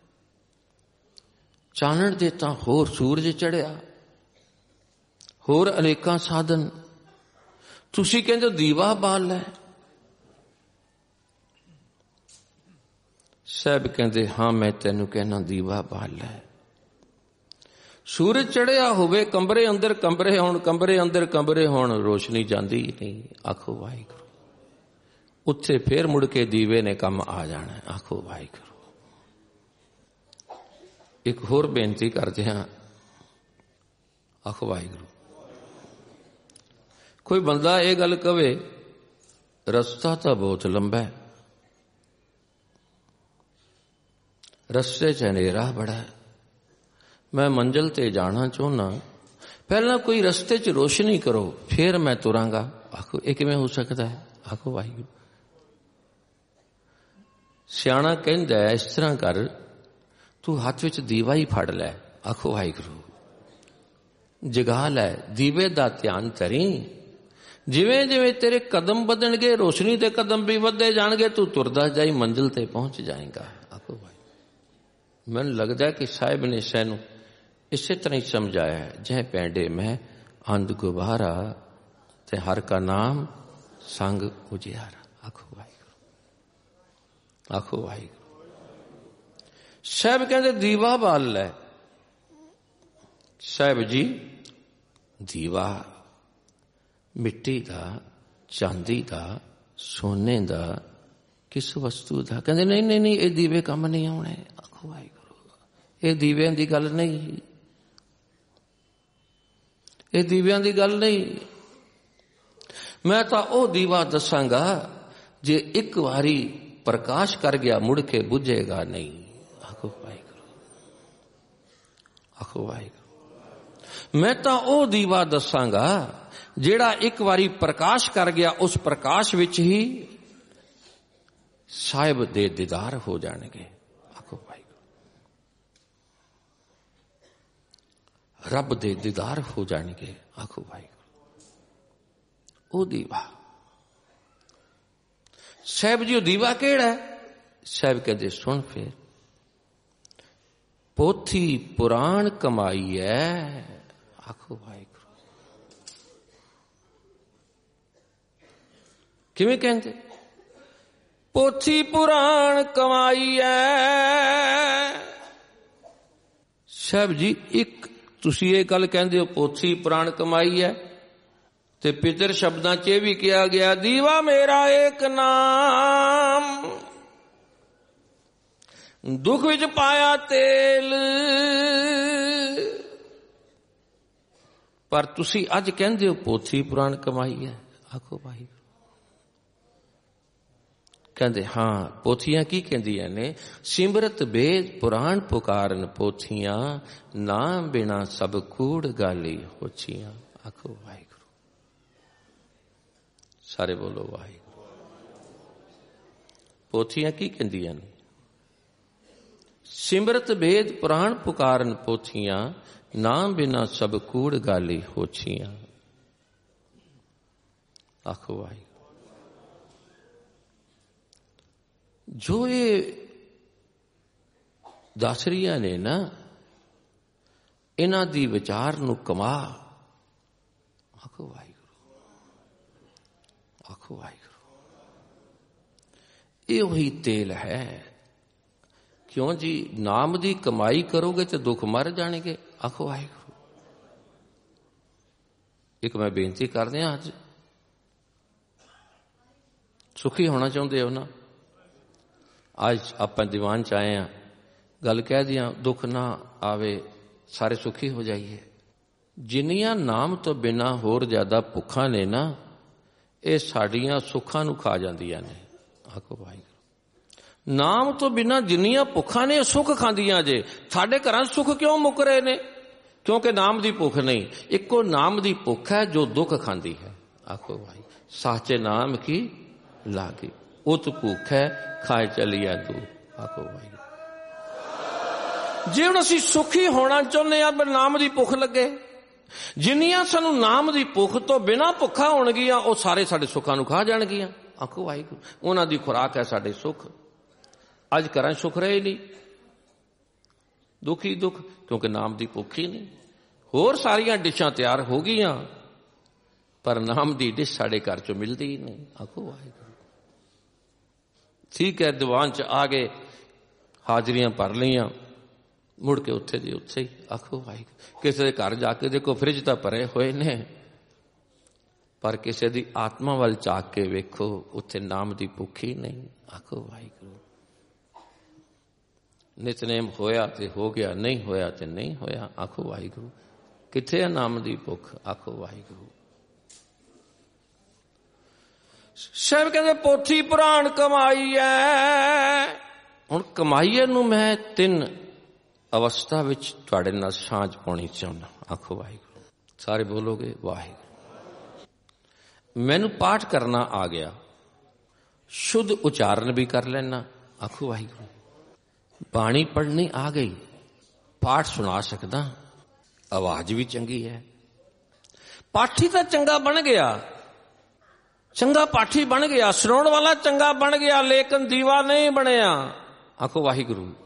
ਚਾਨਣ ਦੇ ਤਾਂ ਹੋਰ ਸੂਰਜ ਚੜਿਆ, ਹੋਰ ਅਨੇਕਾਂ ਸਾਧਨ, ਤੁਸੀਂ ਕਹਿੰਦੇ ਦੀਵਾ ਬਾਲ ਲੈ। ਸਾਹਿਬ ਕਹਿੰਦੇ ਹਾਂ ਮੈਂ ਤੈਨੂੰ ਕਹਿਣਾ ਦੀਵਾ ਬਾਲ ਲੈ। ਸੂਰਜ ਚੜਿਆ ਹੋਵੇ, ਕਮਰੇ ਅੰਦਰ ਕਮਰੇ ਹੋਣ, ਕਮਰੇ ਅੰਦਰ ਕਮਰੇ ਹੋਣ, ਰੋਸ਼ਨੀ ਜਾਂਦੀ ਨਹੀਂ, ਆਖੋ ਵਾਹਿਗੁਰੂ। ਉੱਥੇ ਫੇਰ ਮੁੜ ਕੇ ਦੀਵੇ ਨੇ ਕੰਮ ਆ ਜਾਣਾ, ਆਖੋ ਵਾਹਿਗੁਰੂ। ਇੱਕ ਹੋਰ ਬੇਨਤੀ ਕਰਦੇ ਹਾਂ, ਆਖੋ ਵਾਹਿਗੁਰੂ। ਕੋਈ ਬੰਦਾ ਇਹ ਗੱਲ ਕਵੇ ਰਸਤਾ ਤਾਂ ਬਹੁਤ ਲੰਬਾ ਹੈ, ਰਸਤੇ 'ਚ ਹਨੇਰਾ ਬੜਾ ਹੈ, ਮੈਂ ਮੰਜ਼ਿਲ ਤੇ ਜਾਣਾ ਚਾਹੁੰਦਾ, ਪਹਿਲਾਂ ਕੋਈ ਰਸਤੇ 'ਚ ਰੋਸ਼ਨੀ ਕਰੋ ਫਿਰ ਮੈਂ ਤੁਰਾਂਗਾ। ਆਖੋ ਇਹ ਕਿਵੇਂ ਹੋ ਸਕਦਾ ਹੈ? ਆਖੋ ਵਾਹਿਗੁਰੂ। ਸਿਆਣਾ ਕਹਿੰਦਾ ਇਸ ਤਰ੍ਹਾਂ ਕਰ, ਤੂੰ ਹੱਥ ਵਿੱਚ ਦੀਵਾ ਹੀ ਫੜ ਲੈ, ਆਖੋ ਵਾਹਿਗੁਰੂ। ਜਗਾ ਲੈ, ਦੀਵੇ ਦਾ ਧਿਆਨ ਧਰੀ, ਜਿਵੇਂ ਜਿਵੇਂ ਤੇਰੇ ਕਦਮ ਵਧਣਗੇ ਰੋਸ਼ਨੀ ਦੇ ਕਦਮ ਵੀ ਵੱਧਦੇ ਜਾਣਗੇ, ਤੂੰ ਤੁਰਦਾ ਜਾਈ, ਮੰਜ਼ਿਲ ਤੇ ਪਹੁੰਚ ਜਾਏਗਾ, ਆਖੋ ਵਾਹਿਗੁਰੂ। ਮੈਨੂੰ ਲੱਗਦਾ ਕਿ ਸਾਹਿਬ ਨੇ ਸਾਨੂੰ ਇਸੇ ਤਰ੍ਹਾਂ ਹੀ ਸਮਝਾਇਆ ਹੈ, ਜਹ ਪੈਂਡੇ ਮੈਂ ਅੰਧ ਗੁਬਾਰਾ ਤੇ ਹਰ ਕਾ ਨਾਮ ਸੰਗ ਉਜਿਆਰਾ, ਆਖੋ ਵਾਹਿਗੁਰੂ, ਆਖੋ ਵਾਹਿਗੁਰੂ। ਸਾਹਿਬ ਕਹਿੰਦੇ ਦੀਵਾ ਬਾਲ ਲੈ। ਸਾਹਿਬ ਜੀ ਦੀਵਾ ਮਿੱਟੀ ਦਾ, ਚਾਂਦੀ ਦਾ, ਸੋਨੇ ਦਾ, ਕਿਸ ਵਸਤੂ ਦਾ? ਕਹਿੰਦੇ ਨਹੀਂ ਨਹੀਂ ਨਹੀਂ, ਇਹ ਦੀਵੇ ਕੰਮ ਨਹੀਂ ਆਉਣੇ, ਆਖੋ ਵਾਹਿਗੁਰੂ। ਇਹ ਦੀਵਿਆਂ ਦੀ ਗੱਲ ਨਹੀਂ, ਇਹ ਦੀਵਿਆਂ ਦੀ ਗੱਲ ਨਹੀਂ। ਮੈਂ ਤਾਂ ਉਹ ਦੀਵਾ ਦੱਸਾਂਗਾ ਜੇ ਇੱਕ ਵਾਰੀ ਪ੍ਰਕਾਸ਼ ਕਰ ਗਿਆ ਮੁੜ ਕੇ ਬੁਝੇਗਾ ਨਹੀਂ, ਆਖੋ ਵਾਹਿਗੁਰੂ, ਆਖੋ ਵਾਹਿਗੁਰੂ। ਮੈਂ ਤਾਂ ਉਹ ਦੀਵਾ ਦੱਸਾਂਗਾ ਜਿਹੜਾ ਇੱਕ ਵਾਰੀ ਪ੍ਰਕਾਸ਼ ਕਰ ਗਿਆ, ਉਸ ਪ੍ਰਕਾਸ਼ ਵਿੱਚ ਹੀ ਸਾਹਿਬ ਦੇ ਦੀਦਾਰ ਹੋ ਜਾਣਗੇ, ਆਖੋ ਵਾਹਿਗੁਰੂ। ਰੱਬ ਦੇ ਦੀਦਾਰ ਹੋ ਜਾਣਗੇ, ਆਖੋ ਵਾਹਿਗੁਰੂ। ਉਹ ਦੀਵਾ। ਸਾਹਿਬ ਜੀ ਉਹ ਦੀਵਾ ਕਿਹੜਾ ਹੈ? ਸਾਹਿਬ ਕਹਿੰਦੇ ਸੁਣ ਫਿਰ, ਪੋਥੀ ਪੁਰਾਣ ਕਮਾਈ ਹੈ, ਆਖੋ ਵਾਹਿਗੁਰੂ। ਕਿਵੇਂ ਕਹਿੰਦੇ? ਪੋਥੀ ਪੁਰਾਣ ਕਮਾਈ ਹੈ। ਸਾਹਿਬ ਜੀ ਇੱਕ ਤੁਸੀਂ ਇਹ ਗੱਲ ਕਹਿੰਦੇ ਹੋ ਪੋਥੀ ਪੁਰਾਣ ਕਮਾਈ ਹੈ, ਤੇ ਪਿਤਰ ਸ਼ਬਦਾਂ 'ਚ ਇਹ ਵੀ ਕਿਹਾ ਗਿਆ ਦੀਵਾ ਮੇਰਾ ਏਕ ਨਾਮ, ਦੁੱਖ ਵਿੱਚ ਪਾਇਆ ਤੇਲ। ਪਰ ਤੁਸੀਂ ਅੱਜ ਕਹਿੰਦੇ ਹੋ ਪੋਥੀ ਪੁਰਾਣ ਕਮਾਈ ਹੈ, ਆਖੋ ਵਾਹਿਗੁਰੂ। ਕਹਿੰਦੇ ਹਾਂ, ਪੋਥੀਆਂ ਕੀ ਕਹਿੰਦੀਆਂ ਨੇ? ਸਿਮਰਤ ਵੇਦ ਪੁਰਾਣ ਪੁਕਾਰਨ ਪੋਥੀਆਂ, ਨਾਮ ਬਿਨਾ ਸਭ ਕੂੜ ਗਾਲੀ ਹੋਛੀਆਂ, ਆਖੋ ਵਾਹਿਗੁਰੂ। ਸਾਰੇ ਬੋਲੋ ਵਾਹਿਗੁਰੂ। ਪੋਥੀਆਂ ਕੀ ਕਹਿੰਦੀਆਂ ਨੇ? ਸਿਮਰਤ ਵੇਦ ਪੁਰਾਣ ਪੁਕਾਰਨ ਪੋਥੀਆਂ, ਨਾਮ ਬਿਨਾ ਸਭ ਕੂੜ ਗਾਲੀ ਹੋਛੀਆਂ, ਆਖੋ ਵਾਹਿਗੁਰੂ। ਜੋ ਇਹ ਦੱਸ ਰਹੀਆਂ ਨੇ ਨਾ, ਇਹਨਾਂ ਦੀ ਵਿਚਾਰ ਨੂੰ ਕਮਾ। ਆਖੋ ਵਾਹਿਗੁਰੂ, ਆਖੋ ਵਾਹਿਗੁਰੂ। ਇਹ ਉਹੀ ਤੇਲ ਹੈ। ਕਿਉਂ ਜੀ? ਨਾਮ ਦੀ ਕਮਾਈ ਕਰੋਗੇ ਤੇ ਦੁੱਖ ਮਰ ਜਾਣਗੇ। ਆਖੋ ਵਾਹਿਗੁਰੂ। ਇੱਕ ਮੈਂ ਬੇਨਤੀ ਕਰਦੇ ਹਾਂ, ਅੱਜ ਸੁਖੀ ਹੋਣਾ ਚਾਹੁੰਦੇ ਹੋ ਨਾ? ਅੱਜ ਆਪਾਂ ਦੀਵਾਨ ਚ ਆਏ ਹਾਂ, ਗੱਲ ਕਹਿ ਦਿਆਂ ਦੁੱਖ ਨਾ ਆਵੇ, ਸਾਰੇ ਸੁਖੀ ਹੋ ਜਾਈਏ। ਜਿੰਨੀਆਂ ਨਾਮ ਤੋਂ ਬਿਨਾਂ ਹੋਰ ਜ਼ਿਆਦਾ ਭੁੱਖਾਂ ਨੇ ਨਾ, ਇਹ ਸਾਡੀਆਂ ਸੁੱਖਾਂ ਨੂੰ ਖਾ ਜਾਂਦੀਆਂ ਨੇ। ਆਖੋ ਵਾਹਿਗੁਰੂ। ਨਾਮ ਤੋਂ ਬਿਨਾਂ ਜਿੰਨੀਆਂ ਭੁੱਖਾਂ ਨੇ, ਸੁੱਖ ਖਾਂਦੀਆਂ ਜੇ। ਸਾਡੇ ਘਰਾਂ ਸੁੱਖ ਕਿਉਂ ਮੁੱਕ ਰਹੇ ਨੇ? ਕਿਉਂਕਿ ਨਾਮ ਦੀ ਭੁੱਖ ਨਹੀਂ। ਇੱਕੋ ਨਾਮ ਦੀ ਭੁੱਖ ਹੈ ਜੋ ਦੁੱਖ ਖਾਂਦੀ ਹੈ। ਆਖੋ ਵਾਹਿਗੁਰੂ। ਸਾਚੇ ਨਾਮ ਕੀ ਲਾਗੀ, ਉਤ ਭੁੱਖ ਹੈ ਖਾਏ ਚਲੀਆ ਤੂੰ। ਆਖੋ ਵਾਹਿਗੁਰੂ। ਜੇ ਹੁਣ ਅਸੀਂ ਸੁਖੀ ਹੋਣਾ ਚਾਹੁੰਦੇ ਹਾਂ, ਨਾਮ ਦੀ ਭੁੱਖ ਲੱਗੇ। ਜਿੰਨੀਆਂ ਸਾਨੂੰ ਨਾਮ ਦੀ ਭੁੱਖ ਤੋਂ ਬਿਨਾਂ ਭੁੱਖਾਂ ਹੋਣਗੀਆਂ, ਉਹ ਸਾਰੇ ਸਾਡੇ ਸੁੱਖਾਂ ਨੂੰ ਖਾ ਜਾਣਗੀਆਂ। ਆਖੋ ਵਾਹਿਗੁਰੂ। ਉਹਨਾਂ ਦੀ ਖੁਰਾਕ ਹੈ ਸਾਡੇ ਸੁੱਖ। ਅੱਜ ਘਰਾਂ ਸੁੱਖ ਰਹੇ ਨਹੀਂ, ਦੁੱਖ ਹੀ ਦੁੱਖ, ਕਿਉਂਕਿ ਨਾਮ ਦੀ ਭੁੱਖ ਹੀ ਨਹੀਂ। ਹੋਰ ਸਾਰੀਆਂ ਡਿਸ਼ਾਂ ਤਿਆਰ ਹੋ ਗਈਆਂ, ਪਰ ਨਾਮ ਦੀ ਡਿਸ਼ ਸਾਡੇ ਘਰ ਚੋਂ ਮਿਲਦੀ ਹੀ ਨਹੀਂ। ਆਖੋ ਵਾਹਿਗੁਰੂ। ਠੀਕ ਹੈ, ਦੀਵਾਨ ਚ ਆ ਗਏ, ਹਾਜ਼ਰੀਆਂ ਭਰ ਲਈਆਂ, ਮੁੜ ਕੇ ਉੱਥੇ ਦੀ ਉੱਥੇ ਹੀ। ਆਖੋ ਵਾਹਿਗੁਰੂ। ਕਿਸੇ ਦੇ ਘਰ ਜਾ ਕੇ ਦੇਖੋ, ਫਰਿੱਜ ਤਾਂ ਭਰੇ ਹੋਏ ਨੇ, ਪਰ ਕਿਸੇ ਦੀ ਆਤਮਾ ਵੱਲ ਝਾਕ ਕੇ ਵੇਖੋ, ਉੱਥੇ ਨਾਮ ਦੀ ਭੁੱਖ ਹੀ ਨਹੀਂ। ਆਖੋ ਵਾਹਿਗੁਰੂ। ਨਿਤਨੇਮ ਹੋਇਆ ਤੇ ਹੋ ਗਿਆ, ਨਹੀਂ ਹੋਇਆ ਤੇ ਨਹੀਂ ਹੋਇਆ। ਆਖੋ ਵਾਹਿਗੁਰੂ। ਕਿੱਥੇ ਹੈ ਨਾਮ ਦੀ ਭੁੱਖ? ਆਖੋ ਵਾਹਿਗੁਰੂ। ਸਾਹਿਬ ਕਹਿੰਦੇ ਪੋਥੀ ਪੁਰਾਣ ਕਮਾਈ ਐ। ਹੁਣ ਕਮਾਈਏ ਨੂੰ ਮੈਂ 3 ਅਵਸਥਾ ਵਿੱਚ ਤੁਹਾਡੇ ਨਾਲ ਸਾਂਝ ਪਾਉਣੀ ਚਾਹੁੰਦਾ। ਆਖੋ ਵਾਹਿਗੁਰੂ। ਸਾਰੇ ਬੋਲੋਗੇ ਵਾਹਿਗੁਰੂ। ਮੈਨੂੰ ਪਾਠ ਕਰਨਾ ਆ ਗਿਆ, ਸ਼ੁੱਧ ਉਚਾਰਨ ਵੀ ਕਰ ਲੈਣਾ। ਆਖੋ ਵਾਹਿਗੁਰੂ। ਬਾਣੀ ਪੜ੍ਹਨੀ ਆ ਗਈ, ਪਾਠ ਸੁਣਾ ਸਕਦਾ, ਆਵਾਜ਼ ਵੀ ਚੰਗੀ ਹੈ। ਪਾਠੀ ਤਾਂ ਚੰਗਾ ਬਣ ਗਿਆ, ਚੰਗਾ ਪਾਠੀ ਬਣ ਗਿਆ, ਸੁਣਾਉਣ ਵਾਲਾ ਚੰਗਾ ਬਣ ਗਿਆ, ਲੇਕਿਨ ਦੀਵਾ ਨਹੀਂ ਬਣਿਆ। ਆਖੋ ਵਾਹਿਗੁਰੂ।